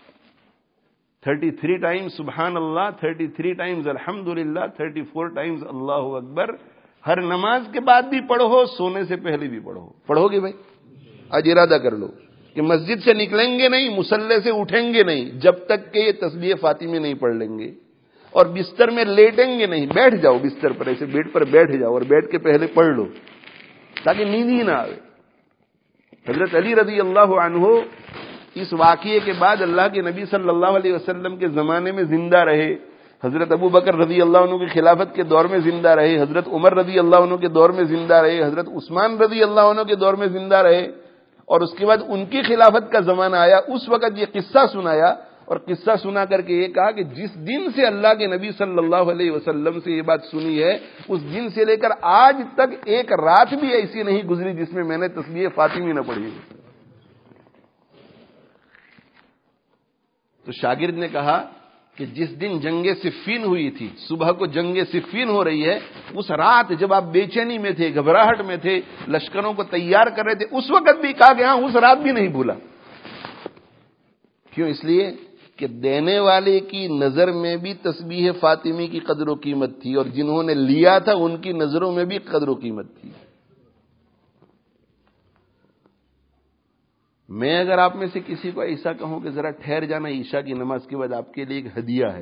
33 ٹائمز سبحان اللہ، 33 ٹائمز الحمدللہ، 34 ٹائمز اللہ اکبر، ہر نماز کے بعد بھی پڑھو، سونے سے پہلے بھی پڑھو۔ پڑھو گے بھائی؟ آج ارادہ کر لو کہ مسجد سے نکلیں گے نہیں، مصلی سے اٹھیں گے نہیں جب تک کہ یہ تسبیح فاطمی نہیں پڑھ لیں گے، اور بستر میں لیٹیں گے نہیں، بیٹھ جاؤ بستر پر، ایسے بیڈ پر بیٹھ جاؤ اور بیٹھ کے پہلے پڑھ لو تاکہ نیند ہی نہ آئے۔ حضرت علی رضی اللہ عنہ اس واقعے کے بعد اللہ کے نبی صلی اللہ علیہ وسلم کے زمانے میں زندہ رہے، حضرت ابو بکر رضی اللہ عنہ کی خلافت کے دور میں زندہ رہے، حضرت عمر رضی اللہ عنہ کے دور میں زندہ رہے، حضرت عثمان رضی اللہ عنہ کے دور میں زندہ رہے، اور اس کے بعد ان کی خلافت کا زمانہ آیا، اس وقت یہ قصہ سنایا، اور قصہ سنا کر کے یہ کہا کہ جس دن سے اللہ کے نبی صلی اللہ علیہ وسلم سے یہ بات سنی ہے، اس دن سے لے کر آج تک ایک رات بھی ایسی نہیں گزری جس میں میں نے تسبیح فاطمی نہ پڑھی۔ تو شاگرد نے کہا کہ جس دن جنگ صفین ہوئی تھی، صبح کو جنگ صفین ہو رہی ہے، اس رات جب آپ بے چینی میں تھے، گھبراہٹ میں تھے، لشکروں کو تیار کر رہے تھے، اس وقت بھی کہا کہ ہاں اس رات بھی نہیں بھولا۔ کیوں؟ اس لیے کہ دینے والے کی نظر میں بھی تسبیح فاطمی کی قدر و قیمت تھی، اور جنہوں نے لیا تھا ان کی نظروں میں بھی قدر و قیمت تھی۔ میں اگر آپ میں سے کسی کو ایسا کہوں کہ ذرا ٹھہر جانا، عشاء کی نماز کے بعد آپ کے لیے ایک ہدیہ ہے،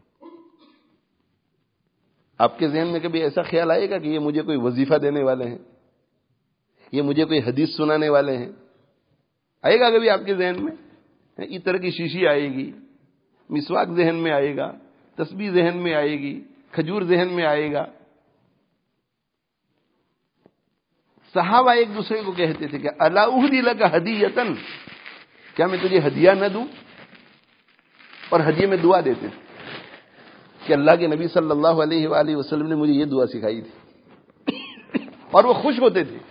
آپ کے ذہن میں کبھی ایسا خیال آئے گا کہ یہ مجھے کوئی وظیفہ دینے والے ہیں، یہ مجھے کوئی حدیث سنانے والے ہیں؟ آئے گا کبھی آپ کے ذہن میں؟ عطر کی شیشی آئے گی، مسواک ذہن میں آئے گا، تسبیح ذہن میں آئے گی، کھجور ذہن میں آئے گا۔ صحابہ ایک دوسرے کو کہتے تھے کہ الا اہدی لک ہدیۃ، کیا میں تجھے ہدیہ نہ دوں؟ اور ہدیے میں دعا دیتے تھے کہ اللہ کے نبی صلی اللہ علیہ وآلہ وسلم نے مجھے یہ دعا سکھائی تھی، اور وہ خوش ہوتے تھے۔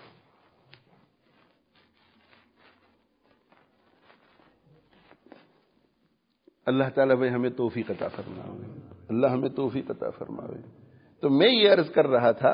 اللہ تعالیٰ بھائی ہمیں توفیق عطا فرمائے، اللہ ہمیں توفیق عطا فرمائے۔ تو میں یہ عرض کر رہا تھا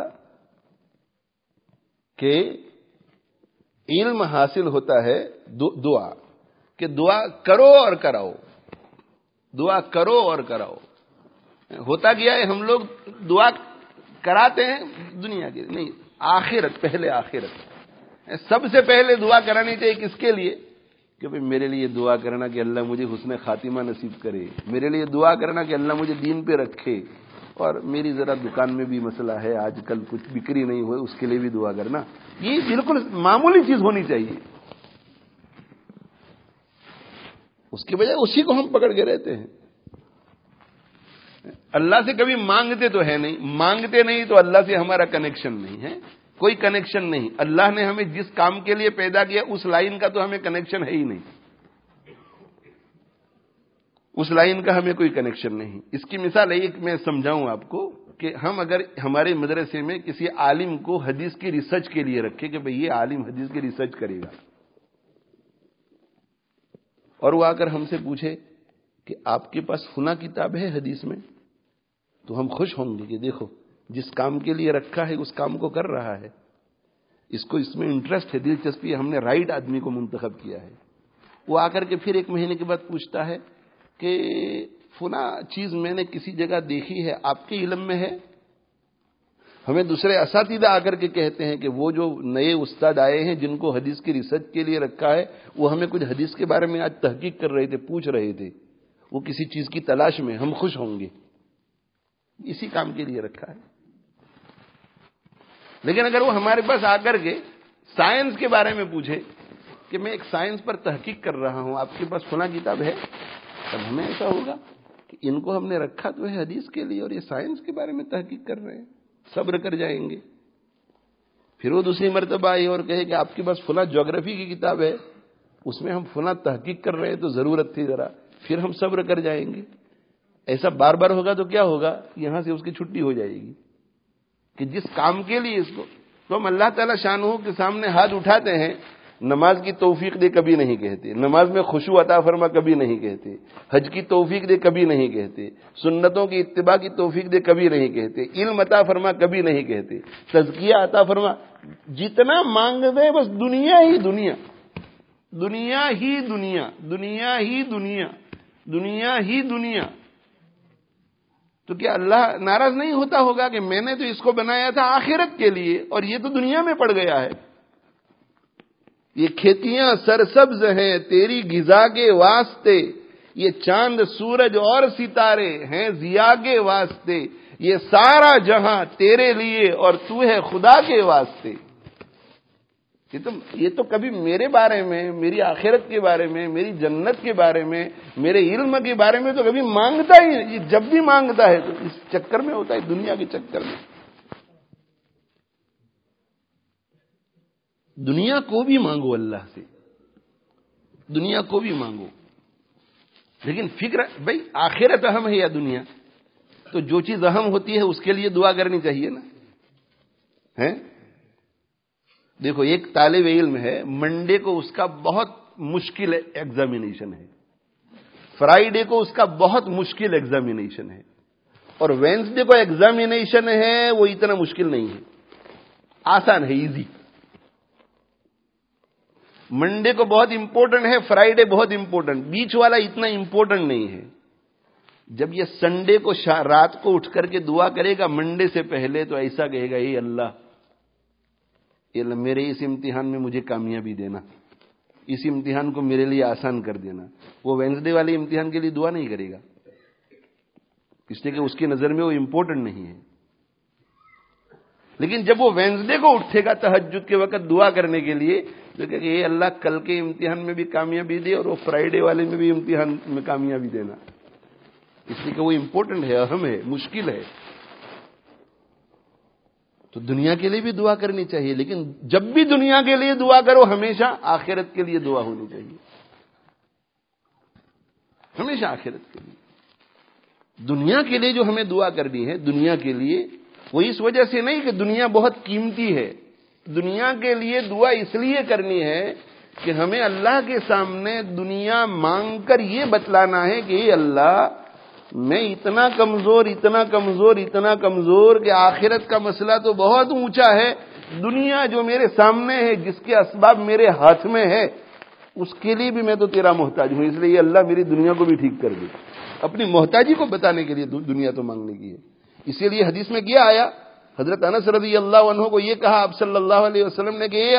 کہ علم حاصل ہوتا ہے دعا، کہ دعا کرو اور کراؤ، دعا کرو اور کراؤ۔ ہوتا گیا ہے ہم لوگ دعا کراتے ہیں دنیا کے نہیں، آخرت پہلے، آخرت سب سے پہلے دعا کرانی چاہیے۔ کس کے لیے؟ کہ بھئی میرے لیے دعا کرنا کہ اللہ مجھے حسن خاتمہ نصیب کرے، میرے لیے دعا کرنا کہ اللہ مجھے دین پہ رکھے، اور میری ذرا دکان میں بھی مسئلہ ہے، آج کل کچھ بکری نہیں ہوئے، اس کے لیے بھی دعا کرنا۔ یہ بالکل معمولی چیز ہونی چاہیے، اس کی بجائے اسی کو ہم پکڑ کے رہتے ہیں۔ اللہ سے کبھی مانگتے تو ہے نہیں، مانگتے نہیں تو اللہ سے ہمارا کنیکشن نہیں ہے، کوئی کنیکشن نہیں۔ اللہ نے ہمیں جس کام کے لیے پیدا کیا اس لائن کا تو ہمیں کنیکشن ہے ہی نہیں، اس لائن کا ہمیں کوئی کنیکشن نہیں۔ اس کی مثال ایک میں سمجھاؤں آپ کو کہ ہم اگر ہمارے مدرسے میں کسی عالم کو حدیث کی ریسرچ کے لیے رکھے کہ بھئی یہ عالم حدیث کی ریسرچ کرے گا، اور وہ آ کر ہم سے پوچھے کہ آپ کے پاس فلاں کتاب ہے حدیث میں، تو ہم خوش ہوں گے کہ دیکھو جس کام کے لیے رکھا ہے اس کام کو کر رہا ہے، اس کو اس میں انٹرسٹ ہے، دلچسپی ہے، ہم نے رائٹ آدمی کو منتخب کیا ہے۔ وہ آ کر کے پھر ایک مہینے کے بعد پوچھتا ہے کہ فلاں چیز میں نے کسی جگہ دیکھی ہے، آپ کے علم میں ہے؟ ہمیں دوسرے اساتذہ آ کر کے کہتے ہیں کہ وہ جو نئے استاد آئے ہیں جن کو حدیث کی ریسرچ کے لیے رکھا ہے، وہ ہمیں کچھ حدیث کے بارے میں آج تحقیق کر رہے تھے، پوچھ رہے تھے، وہ کسی چیز کی تلاش میں، ہم خوش ہوں گے، اسی کام کے لیے رکھا ہے۔ لیکن اگر وہ ہمارے پاس آ کر کے سائنس کے بارے میں پوچھے کہ میں ایک سائنس پر تحقیق کر رہا ہوں، آپ کے پاس فلاں کتاب ہے، تب ہمیں ایسا ہوگا کہ ان کو ہم نے رکھا تو ہے حدیث کے لیے، اور یہ سائنس کے بارے میں تحقیق کر رہے ہیں، صبر کر جائیں گے۔ پھر وہ دوسری مرتبہ آئی اور کہے کہ آپ کے پاس فلاں جغرافی کی کتاب ہے، اس میں ہم فلاں تحقیق کر رہے ہیں تو ضرورت تھی ذرا، پھر ہم صبر کر جائیں گے۔ ایسا بار بار ہوگا تو کیا ہوگا؟ یہاں سے اس کی چھٹی ہو جائے گی کہ جس کام کے لیے اس کو، تو ہم اللہ تعالیٰ شانہ کے سامنے ہاتھ اٹھاتے ہیں، نماز کی توفیق دے کبھی نہیں کہتے، نماز میں خشوع عطا فرما کبھی نہیں کہتے، حج کی توفیق دے کبھی نہیں کہتے، سنتوں کی اتباع کی توفیق دے کبھی نہیں کہتے، علم عطا فرما کبھی نہیں کہتے، تزکیہ عطا فرما، جتنا مانگ دے بس دنیا ہی دنیا، دنیا ہی دنیا، دنیا ہی دنیا، دنیا ہی دنیا. تو کیا اللہ ناراض نہیں ہوتا ہوگا کہ میں نے تو اس کو بنایا تھا آخرت کے لیے اور یہ تو دنیا میں پڑ گیا ہے؟ یہ کھیتیاں سرسبز ہیں تیری غذا کے واسطے، یہ چاند سورج اور ستارے ہیں ضیاء کے واسطے، یہ سارا جہاں تیرے لیے اور تو ہے خدا کے واسطے. یہ تو کبھی میرے بارے میں، میری آخرت کے بارے میں، میری جنت کے بارے میں، میرے علم کے بارے میں تو کبھی مانگتا ہی نہیں. یہ جب بھی مانگتا ہے تو اس چکر میں ہوتا ہے، دنیا کے چکر میں. دنیا کو بھی مانگو اللہ سے، دنیا کو بھی مانگو، لیکن فکر بھائی آخرت اہم ہے یا دنیا؟ تو جو چیز اہم ہوتی ہے اس کے لیے دعا کرنی چاہیے نا. ہے دیکھو ایک طالب علم ہے، منڈے کو اس کا بہت مشکل ایگزامینیشن ہے، فرائیڈے کو اس کا بہت مشکل ایگزامینیشن ہے، اور وینسڈے کو ایگزامینیشن ہے وہ اتنا مشکل نہیں ہے، آسان ہے، ایزی. منڈے کو بہت امپورٹنٹ ہے، فرائیڈے بہت امپورٹنٹ، بیچ والا اتنا امپورٹنٹ نہیں ہے. جب یہ سنڈے کو رات کو اٹھ کر کے دعا کرے گا منڈے سے پہلے تو ایسا کہے گا، اے اللہ میرے اس امتحان میں مجھے کامیابی دینا، اس امتحان کو میرے لیے آسان کر دینا. وہ وینسڈے والے امتحان کے لیے دعا نہیں کرے گا، اس لیے کہ اس کی نظر میں وہ امپورٹنٹ نہیں ہے. لیکن جب وہ وینسڈے کو اٹھے گا تہجد کے وقت دعا کرنے کے لیے تو کہ اے اللہ کل کے امتحان میں بھی کامیابی دے اور وہ فرائیڈے والے میں بھی امتحان میں کامیابی دینا، اس لیے کہ وہ امپورٹنٹ ہے، اہم ہے، مشکل ہے. تو دنیا کے لیے بھی دعا کرنی چاہیے، لیکن جب بھی دنیا کے لیے دعا کرو ہمیشہ آخرت کے لیے دعا ہونی چاہیے، ہمیشہ آخرت کے لیے. دنیا کے لیے جو ہمیں دعا کرنی ہے، دنیا کے لیے، وہ اس وجہ سے نہیں کہ دنیا بہت قیمتی ہے. دنیا کے لیے دعا اس لیے کرنی ہے کہ ہمیں اللہ کے سامنے دنیا مانگ کر یہ بتلانا ہے کہ اے اللہ میں اتنا کمزور، اتنا کمزور، اتنا کمزور کہ آخرت کا مسئلہ تو بہت اونچا ہے، دنیا جو میرے سامنے ہے، جس کے اسباب میرے ہاتھ میں ہے، اس کے لیے بھی میں تو تیرا محتاج ہوں. اس لیے اللہ میری دنیا کو بھی ٹھیک کر دے. اپنی محتاجی کو بتانے کے لیے دنیا تو مانگنے کی ہے. اسی لیے حدیث میں کیا آیا، حضرت انس رضی اللہ عنہ کو یہ کہا آپ صلی اللہ علیہ وسلم نے کہ اے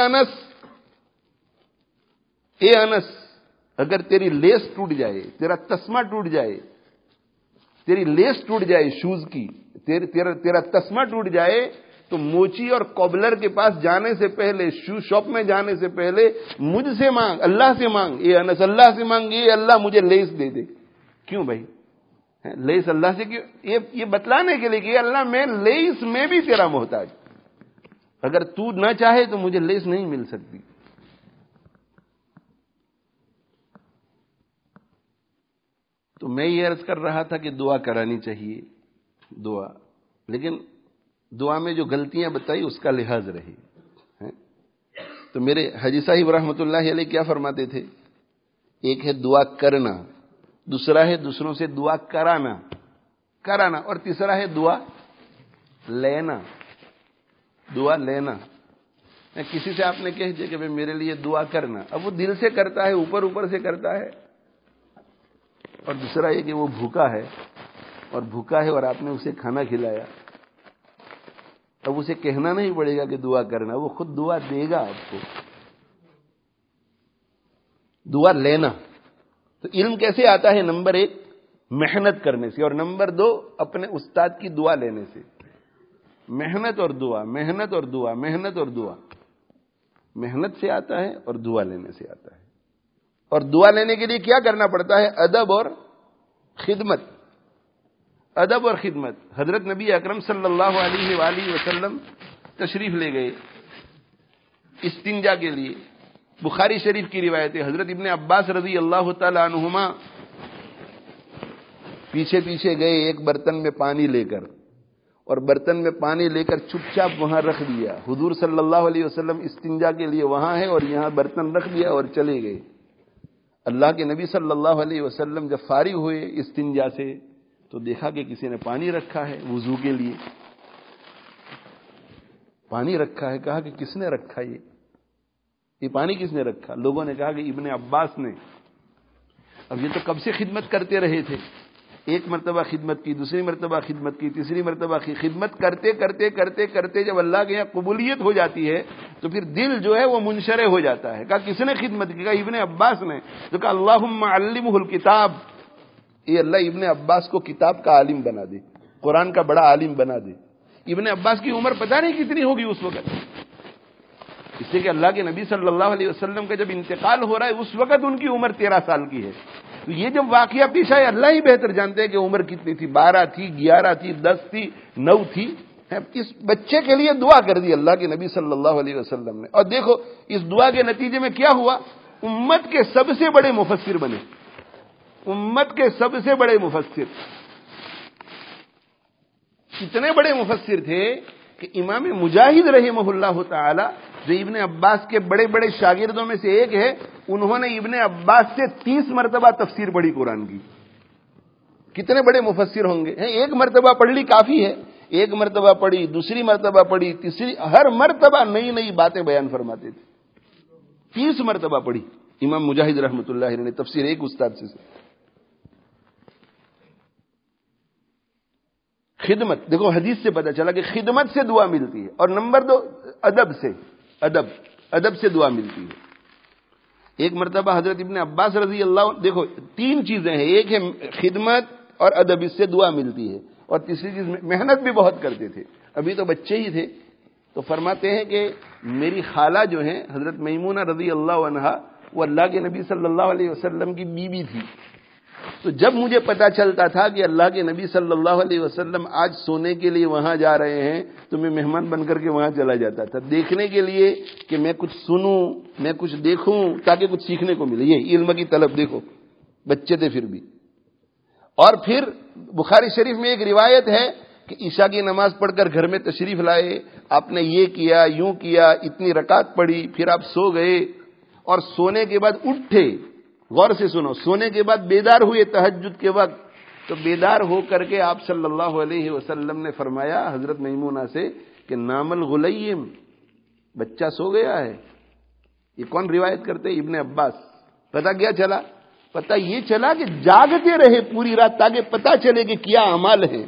انس اگر تیری لیس ٹوٹ جائے، تیرا تسمہ ٹوٹ جائے، تیری لیس ٹوٹ جائے شوز کی، تیرا تسمہ ٹوٹ جائے تو موچی اور کوبلر کے پاس جانے سے پہلے، شو شاپ میں جانے سے پہلے مجھ سے مانگ، اللہ سے مانگ. اے انس اللہ سے مانگ، اے اللہ مجھے لیس دے دے. کیوں بھائی لیس اللہ سے کیوں؟ یہ بتلانے کے لیے کہ اللہ میں لیس میں بھی تیرا محتاج، اگر تو نہ چاہے تو مجھے لیس نہیں مل سکتی. تو میں یہ عرض کر رہا تھا کہ دعا کرانی چاہیے، دعا، لیکن دعا میں جو غلطیاں بتائی اس کا لحاظ رہے. تو میرے حاجی صاحب رحمۃ اللہ علیہ کیا فرماتے تھے، ایک ہے دعا کرنا، دوسرا ہے دوسروں سے دعا کرانا، اور تیسرا ہے دعا لینا. دعا لینا، کسی سے آپ نے کہہ دیا کہ میرے لیے دعا کرنا، اب وہ دل سے کرتا ہے، اوپر سے کرتا ہے. اور دوسرا یہ کہ وہ بھوکا ہے اور آپ نے اسے کھانا کھلایا، اب اسے کہنا نہیں پڑے گا کہ دعا کرنا، وہ خود دعا دے گا آپ کو. دعا لینا تو علم کیسے آتا ہے؟ نمبر 1 محنت کرنے سے، اور نمبر 2 اپنے استاد کی دعا لینے سے. محنت اور دعا، محنت اور دعا، محنت اور دعا، محنت سے آتا ہے اور دعا لینے سے آتا ہے. اور دعا لینے کے لیے کیا کرنا پڑتا ہے؟ ادب اور خدمت. ادب اور خدمت. حضرت نبی اکرم صلی اللہ علیہ وآلہ وسلم تشریف لے گئے استنجا کے لیے. بخاری شریف کی روایت ہے، حضرت ابن عباس رضی اللہ تعالی عنہما پیچھے گئے ایک برتن میں پانی لے کر، اور برتن میں پانی لے کر چپ چاپ وہاں رکھ دیا. حضور صلی اللہ علیہ وسلم استنجا کے لیے وہاں ہے اور یہاں برتن رکھ دیا اور چلے گئے. اللہ کے نبی صلی اللہ علیہ وسلم جب فارغ ہوئے استنجا سے تو دیکھا کہ کسی نے پانی رکھا ہے وضو کے لیے. پانی رکھا ہے. کہا کہ کس نے رکھا یہ پانی کس نے رکھا؟ لوگوں نے کہا کہ ابن عباس نے. اب یہ تو کب سے خدمت کرتے رہے تھے. ایک مرتبہ خدمت کی, دوسری مرتبہ خدمت کی, تیسری مرتبہ خدمت کرتے کرتے کرتے کرتے جب اللہ کے یہاں قبولیت ہو جاتی ہے تو پھر دل جو ہے وہ منشرح ہو جاتا ہے. کہا کس نے خدمت کی؟ کہا ابن عباس نے. تو کہا اللہم علمہ الکتاب, یہ اللہ ابن عباس کو کتاب کا عالم بنا دے, قرآن کا بڑا عالم بنا دے. ابن عباس کی عمر پتہ نہیں کتنی ہوگی اس وقت, اس لیے کہ اللہ کے نبی صلی اللہ علیہ وسلم کا جب انتقال ہو رہا ہے اس وقت ان کی عمر 13 سال کی ہے. تو یہ جب واقعہ پیش آیا اللہ ہی بہتر جانتے ہیں کہ عمر کتنی تھی, 12 تھی, 11 تھی, 10 تھی, 9 تھی. اس بچے کے لیے دعا کر دی اللہ کے نبی صلی اللہ علیہ وسلم نے. اور دیکھو اس دعا کے نتیجے میں کیا ہوا, امت کے سب سے بڑے مفسر بنے. امت کے سب سے بڑے مفسر. اتنے بڑے مفسر تھے کہ امام مجاہد رحمہ اللہ تعالی جو ابن عباس کے بڑے بڑے شاگردوں میں سے ایک ہے, انہوں نے ابن عباس سے 30 مرتبہ تفسیر پڑھی قرآن کی. کتنے بڑے مفسر ہوں گے. ایک مرتبہ پڑھ لی کافی ہے, ایک مرتبہ پڑھی, دوسری مرتبہ پڑھی, تیسری, ہر مرتبہ نئی نئی باتیں بیان فرماتے تھے. 30 مرتبہ پڑھی امام مجاہد رحمۃ اللہ علیہ نے تفسیر ایک استاد سے. خدمت, دیکھو حدیث سے پتہ چلا کہ خدمت سے دعا ملتی ہے. اور نمبر 2 ادب سے دعا ملتی ہے. ایک مرتبہ حضرت ابن عباس رضی اللہ, دیکھو 3 چیزیں ہیں, ایک ہے خدمت اور ادب, اس سے دعا ملتی ہے. اور تیسری چیز محنت بھی بہت کرتے تھے, ابھی تو بچے ہی تھے. تو فرماتے ہیں کہ میری خالہ جو ہیں حضرت میمونہ رضی اللہ عنہا, وہ اللہ کے نبی صلی اللہ علیہ وسلم کی بیوی تھی. تو جب مجھے پتا چلتا تھا کہ اللہ کے نبی صلی اللہ علیہ وسلم آج سونے کے لیے وہاں جا رہے ہیں تو میں مہمان بن کر کے وہاں چلا جاتا تھا, دیکھنے کے لیے کہ میں کچھ سنوں, میں کچھ دیکھوں, تاکہ کچھ سیکھنے کو ملے. یہ علم کی طلب. دیکھو بچے تھے پھر بھی. اور پھر بخاری شریف میں ایک روایت ہے کہ عشاء کی نماز پڑھ کر گھر میں تشریف لائے, آپ نے یہ کیا, یوں کیا, اتنی رکعت پڑھی, پھر آپ سو گئے, اور سونے کے بعد اٹھے. غور سے سنو, سونے کے بعد بیدار ہوئے تہجد کے وقت, تو بیدار ہو کر کے آپ صلی اللہ علیہ وسلم نے فرمایا حضرت میمونہ سے کہ نام الغلیم, بچہ سو گیا ہے. یہ کون روایت کرتے؟ ابن عباس. پتہ کیا چلا؟ پتہ یہ چلا کہ جاگتے رہے پوری رات تاکہ پتہ چلے کہ کیا اعمال ہیں.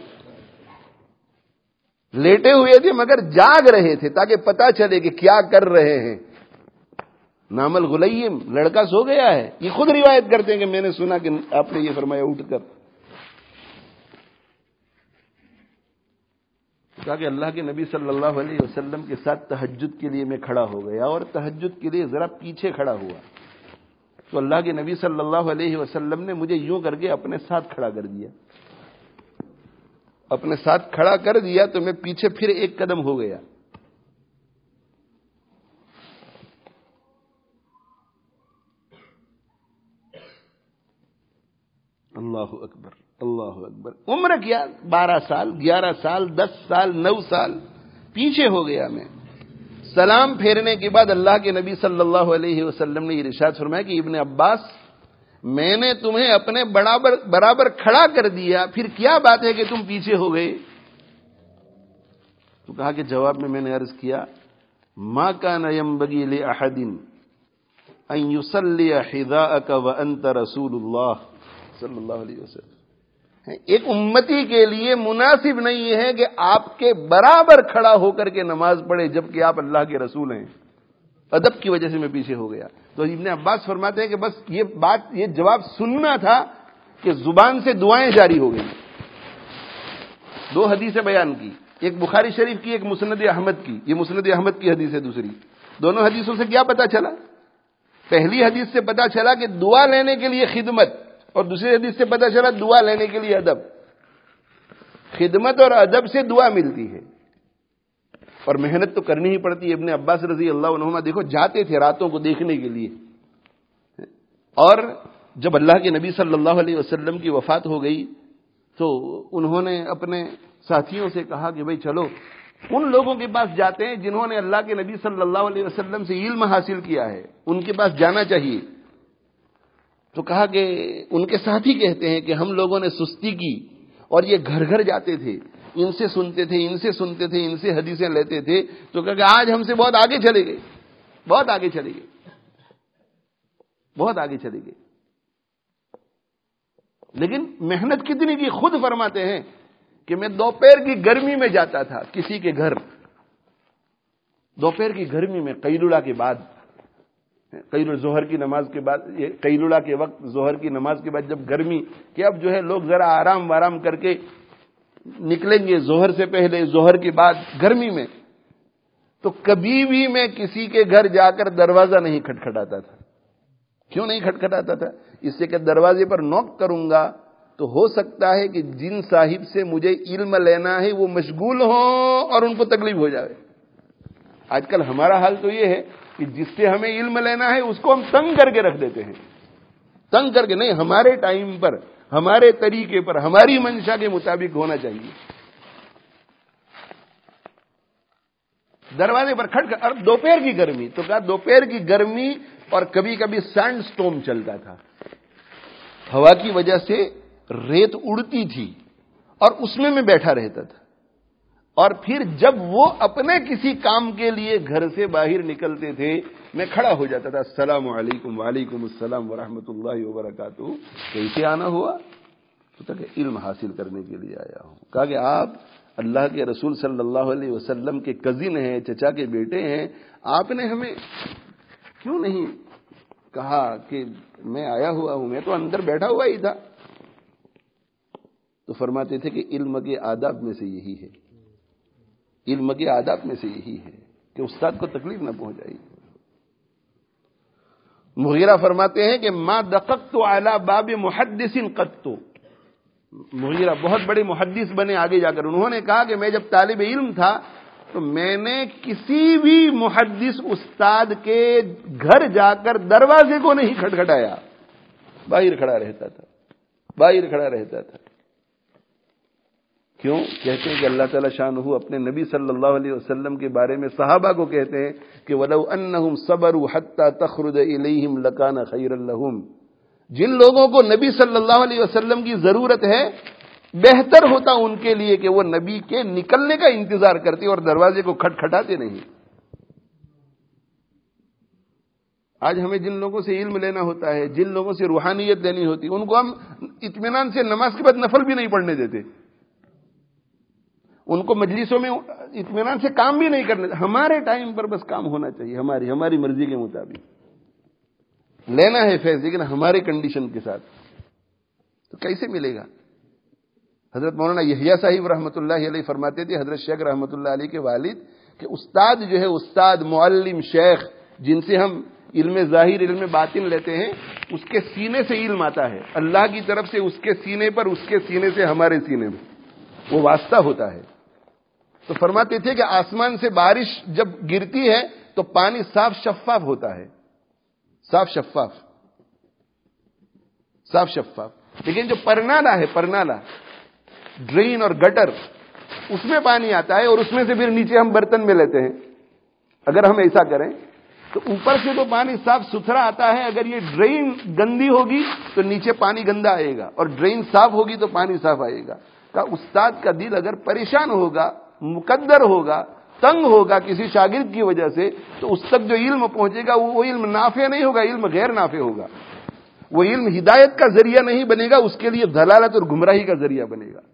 لیٹے ہوئے تھے مگر جاگ رہے تھے تاکہ پتہ چلے کہ کیا کر رہے ہیں. نام الغلیم, لڑکا سو گیا ہے. یہ خود روایت کرتے ہیں کہ میں نے سنا کہ آپ نے یہ فرمایا اٹھ کر. کہا کہ اللہ کے نبی صلی اللہ علیہ وسلم کے ساتھ تہجد کے لیے میں کھڑا ہو گیا, اور تہجد کے لیے ذرا پیچھے کھڑا ہوا تو اللہ کے نبی صلی اللہ علیہ وسلم نے مجھے یوں کر کے اپنے ساتھ کھڑا کر دیا. اپنے ساتھ کھڑا کر دیا تو میں پیچھے پھر ایک قدم ہو گیا. اللہ اکبر, اللہ اکبر. عمر کیا, 12 سال, 11 سال, 10 سال, 9 سال پیچھے ہو گیا میں. سلام پھیرنے کے بعد اللہ کے نبی صلی اللہ علیہ وسلم نے یہ ارشاد فرمایا کہ ابن عباس, میں نے تمہیں اپنے برابر کھڑا کر دیا, پھر کیا بات ہے کہ تم پیچھے ہو گئے؟ تو کہا کہ جواب میں نے عرض کیا ما کان ینبغی لاحد ان یصلی حذاءک وانت رسول اللہ صلی اللہ علیہ وسلم. ایک امتی کے لیے مناسب نہیں ہے کہ آپ کے برابر کھڑا ہو کر کے نماز پڑھے جبکہ آپ اللہ کے رسول ہیں. ادب کی وجہ سے میں پیچھے ہو گیا. تو ابن عباس فرماتے ہیں کہ بس یہ جواب سننا تھا کہ زبان سے دعائیں جاری ہو گئی. 2 حدیثیں بیان کی, ایک بخاری شریف کی, ایک مسند احمد کی. یہ مسند احمد کی حدیث ہے دوسری. دونوں حدیثوں سے کیا پتا چلا؟ پہلی حدیث سے پتا چلا کہ دعا لینے کے لیے خدمت, اور دوسری حدیث سے پتا چلا دعا لینے کے لیے ادب. خدمت اور ادب سے دعا ملتی ہے, اور محنت تو کرنی ہی پڑتی ہے. ابن عباس رضی اللہ عنہما دیکھو جاتے تھے راتوں کو دیکھنے کے لیے. اور جب اللہ کے نبی صلی اللہ علیہ وسلم کی وفات ہو گئی تو انہوں نے اپنے ساتھیوں سے کہا کہ بھئی چلو ان لوگوں کے پاس جاتے ہیں جنہوں نے اللہ کے نبی صلی اللہ علیہ وسلم سے علم حاصل کیا ہے، ان کے پاس جانا چاہیے۔ تو کہا کہ ان کے ساتھی کہتے ہیں کہ ہم لوگوں نے سستی کی اور یہ گھر گھر جاتے تھے، ان سے سنتے تھے، ان سے سنتے تھے، ان سے حدیثیں لیتے تھے، تو کہا کہ آج ہم سے بہت آگے چلے گئے، بہت آگے چلے گئے، بہت آگے چلے گئے۔ لیکن محنت کتنی کی، خود فرماتے ہیں کہ میں دوپہر کی گرمی میں جاتا تھا کسی کے گھر، دوپہر کی گرمی میں قیلولہ کے بعد، ظہر کی نماز کے بعد، قیلولہ کے وقت ظہر کی نماز کے بعد جب گرمی کہ اب جو ہے لوگ ذرا آرام وارام کر کے نکلیں گے ظہر سے پہلے، ظہر کے بعد گرمی میں، تو کبھی بھی میں کسی کے گھر جا کر دروازہ نہیں کھٹکھٹاتا تھا۔ کیوں نہیں کھٹکھٹاتا تھا؟ اس سے کہ دروازے پر نوک کروں گا تو ہو سکتا ہے کہ جن صاحب سے مجھے علم لینا ہے وہ مشغول ہوں اور ان کو تکلیف ہو جائے۔ آج کل ہمارا حال تو یہ ہے کہ جس سے ہمیں علم لینا ہے اس کو ہم تنگ کر کے رکھ دیتے ہیں، تنگ کر کے نہیں، ہمارے ٹائم پر، ہمارے طریقے پر، ہماری منشا کے مطابق ہونا چاہیے۔ دروازے پر کھٹکھٹ، اور دوپہر کی گرمی، تو کہا دوپہر کی گرمی اور کبھی کبھی سینڈ سٹورم چلتا تھا، ہوا کی وجہ سے ریت اڑتی تھی اور اس میں بیٹھا رہتا تھا، اور پھر جب وہ اپنے کسی کام کے لیے گھر سے باہر نکلتے تھے میں کھڑا ہو جاتا تھا، السلام علیکم، وعلیکم السلام ورحمۃ اللہ وبرکاتہ، کیسے آنا ہوا؟ تو کہا کہ علم حاصل کرنے کے لیے آیا ہوں۔ کہا کہ آپ اللہ کے رسول صلی اللہ علیہ وسلم کے کزن ہیں، چچا کے بیٹے ہیں، آپ نے ہمیں کیوں نہیں کہا کہ میں آیا ہوا ہوں، میں تو اندر بیٹھا ہوا ہی تھا۔ تو فرماتے تھے کہ علم کے آداب میں سے یہی ہے، علم کے آداب میں سے یہی ہے کہ استاد کو تکلیف نہ پہنچائی۔ مغیرہ فرماتے ہیں کہ ما دققت علی باب محدث قط، مغیرہ بہت بڑے محدث بنے آگے جا کر، انہوں نے کہا کہ میں جب طالب علم تھا تو میں نے کسی بھی محدث استاد کے گھر جا کر دروازے کو نہیں کھٹکھٹایا، باہر کھڑا رہتا تھا، باہر کھڑا رہتا تھا۔ کیوں؟ کہتے ہیں کہ اللہ تعالیٰ شانہ اپنے نبی صلی اللہ علیہ وسلم کے بارے میں صحابہ کو کہتے ہیں کہ وَلَوْ أَنَّهُمْ صَبَرُوا حَتَّى تَخْرُجَ إِلَيْهِمْ لَكَانَ خَيْرًا لَهُمْ، جن لوگوں کو نبی صلی اللہ علیہ وسلم کی ضرورت ہے بہتر ہوتا ان کے لیے کہ وہ نبی کے نکلنے کا انتظار کرتے اور دروازے کو کھٹکھٹاتے نہیں۔ آج ہمیں جن لوگوں سے علم لینا ہوتا ہے، جن لوگوں سے روحانیت لینی ہوتی، ان کو ہم اطمینان سے نماز کے بعد نفل بھی نہیں پڑھنے دیتے، ان کو مجلسوں میں اطمینان سے کام بھی نہیں کرنے۔ ہمارے ٹائم پر بس کام ہونا چاہیے، ہماری مرضی کے مطابق لینا ہے فیض، لیکن ہمارے کنڈیشن کے ساتھ، تو کیسے ملے گا؟ حضرت مولانا یحییٰ صاحب رحمۃ اللہ علیہ فرماتے تھے، حضرت شیخ رحمۃ اللہ علیہ کے والد، کہ استاد جو ہے، استاد، معلم، شیخ، جن سے ہم علم ظاہر، علم باطن لیتے ہیں، اس کے سینے سے علم آتا ہے، اللہ کی طرف سے اس کے سینے پر، اس کے سینے سے ہمارے سینے میں وہ واسطہ ہوتا ہے۔ تو فرماتے تھے کہ آسمان سے بارش جب گرتی ہے تو پانی صاف شفاف ہوتا ہے، صاف شفاف، صاف شفاف، لیکن جو پرنالہ ہے، پرنالہ، ڈرین اور گٹر، اس میں پانی آتا ہے اور اس میں سے پھر نیچے ہم برتن میں لیتے ہیں۔ اگر ہم ایسا کریں تو اوپر سے تو پانی صاف ستھرا آتا ہے، اگر یہ ڈرین گندی ہوگی تو نیچے پانی گندا آئے گا، اور ڈرین صاف ہوگی تو پانی صاف آئے گا۔ کہ استاد کا دل اگر پریشان ہوگا، مقدر ہوگا، تنگ ہوگا کسی شاگرد کی وجہ سے، تو اس تک جو علم پہنچے گا وہ علم نافع نہیں ہوگا، علم غیر نافع ہوگا، وہ علم ہدایت کا ذریعہ نہیں بنے گا، اس کے لیے دلالت اور گمراہی کا ذریعہ بنے گا۔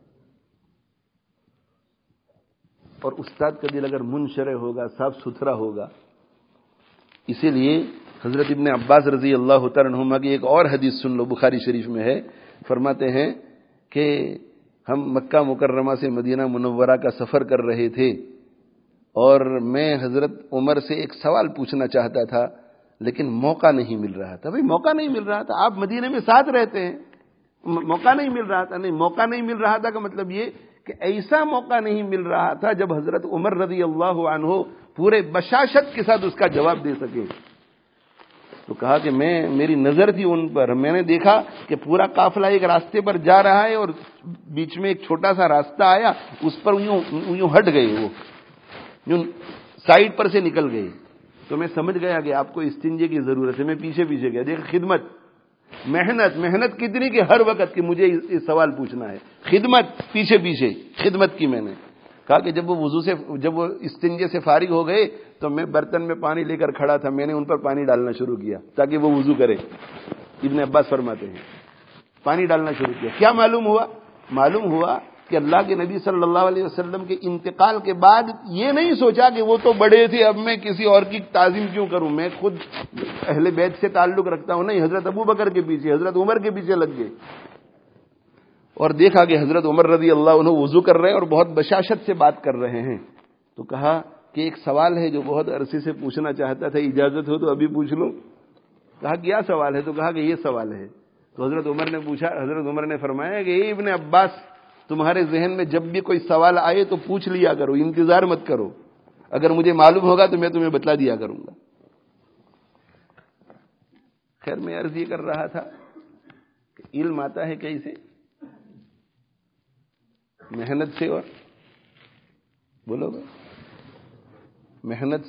اور استاد کا دل اگر منشرح ہوگا، صاف ستھرا ہوگا۔ اسی لیے حضرت ابن عباس رضی اللہ تعالیٰ عنہما کی ایک اور حدیث سن لو، بخاری شریف میں ہے، فرماتے ہیں کہ ہم مکہ مکرمہ سے مدینہ منورہ کا سفر کر رہے تھے، اور میں حضرت عمر سے ایک سوال پوچھنا چاہتا تھا لیکن موقع نہیں مل رہا تھا۔ بھئی موقع نہیں مل رہا تھا، آپ مدینے میں ساتھ رہتے ہیں، موقع نہیں مل رہا تھا۔ نہیں، موقع نہیں مل رہا تھا کا مطلب یہ کہ ایسا موقع نہیں مل رہا تھا جب حضرت عمر رضی اللہ عنہ پورے بشاشت کے ساتھ اس کا جواب دے سکے۔ تو کہا کہ میری نظر تھی ان پر، میں نے دیکھا کہ پورا قافلہ ایک راستے پر جا رہا ہے اور بیچ میں ایک چھوٹا سا راستہ آیا، اس پر یوں ہٹ گئے، وہ یوں سائڈ پر سے نکل گئے. تو میں سمجھ گیا کہ آپ کو استنجے کی ضرورت ہے. میں پیچھے گیا، دیکھ خدمت، محنت کتنی کہ ہر وقت کہ مجھے اس سوال پوچھنا ہے. خدمت پیچھے خدمت کی. میں نے کہا کہ جب وہ استنجے سے فارغ ہو گئے تو میں برتن میں پانی لے کر کھڑا تھا، میں نے ان پر پانی ڈالنا شروع کیا تاکہ وہ وضو کرے. ابن عباس فرماتے ہیں پانی ڈالنا شروع کیا. کیا معلوم ہوا کہ اللہ کے نبی صلی اللہ علیہ وسلم کے انتقال کے بعد یہ نہیں سوچا کہ وہ تو بڑے تھے، اب میں کسی اور کی تعظیم کیوں کروں، میں خود اہل بیت سے تعلق رکھتا ہوں. نہیں، حضرت ابو بکر کے پیچھے، حضرت عمر کے پیچھے لگ گئے اور دیکھا کہ حضرت عمر رضی اللہ عنہ وضو کر رہے ہیں اور بہت بشاشت سے بات کر رہے ہیں. تو کہا کہ ایک سوال ہے جو بہت عرصے سے پوچھنا چاہتا تھا، اجازت ہو تو ابھی پوچھ لوں. کہا کیا سوال ہے؟ تو کہا کہ یہ سوال ہے. تو حضرت عمر نے پوچھا. حضرت عمر نے فرمایا کہ ابن عباس، تمہارے ذہن میں جب بھی کوئی سوال آئے تو پوچھ لیا کرو، انتظار مت کرو. اگر مجھے معلوم ہوگا تو میں تمہیں بتلا دیا کروں گا. خیر، میں عرض یہ کر رہا تھا کہ علم آتا ہے کیسے؟ محنت سے، اور بولو گے محنت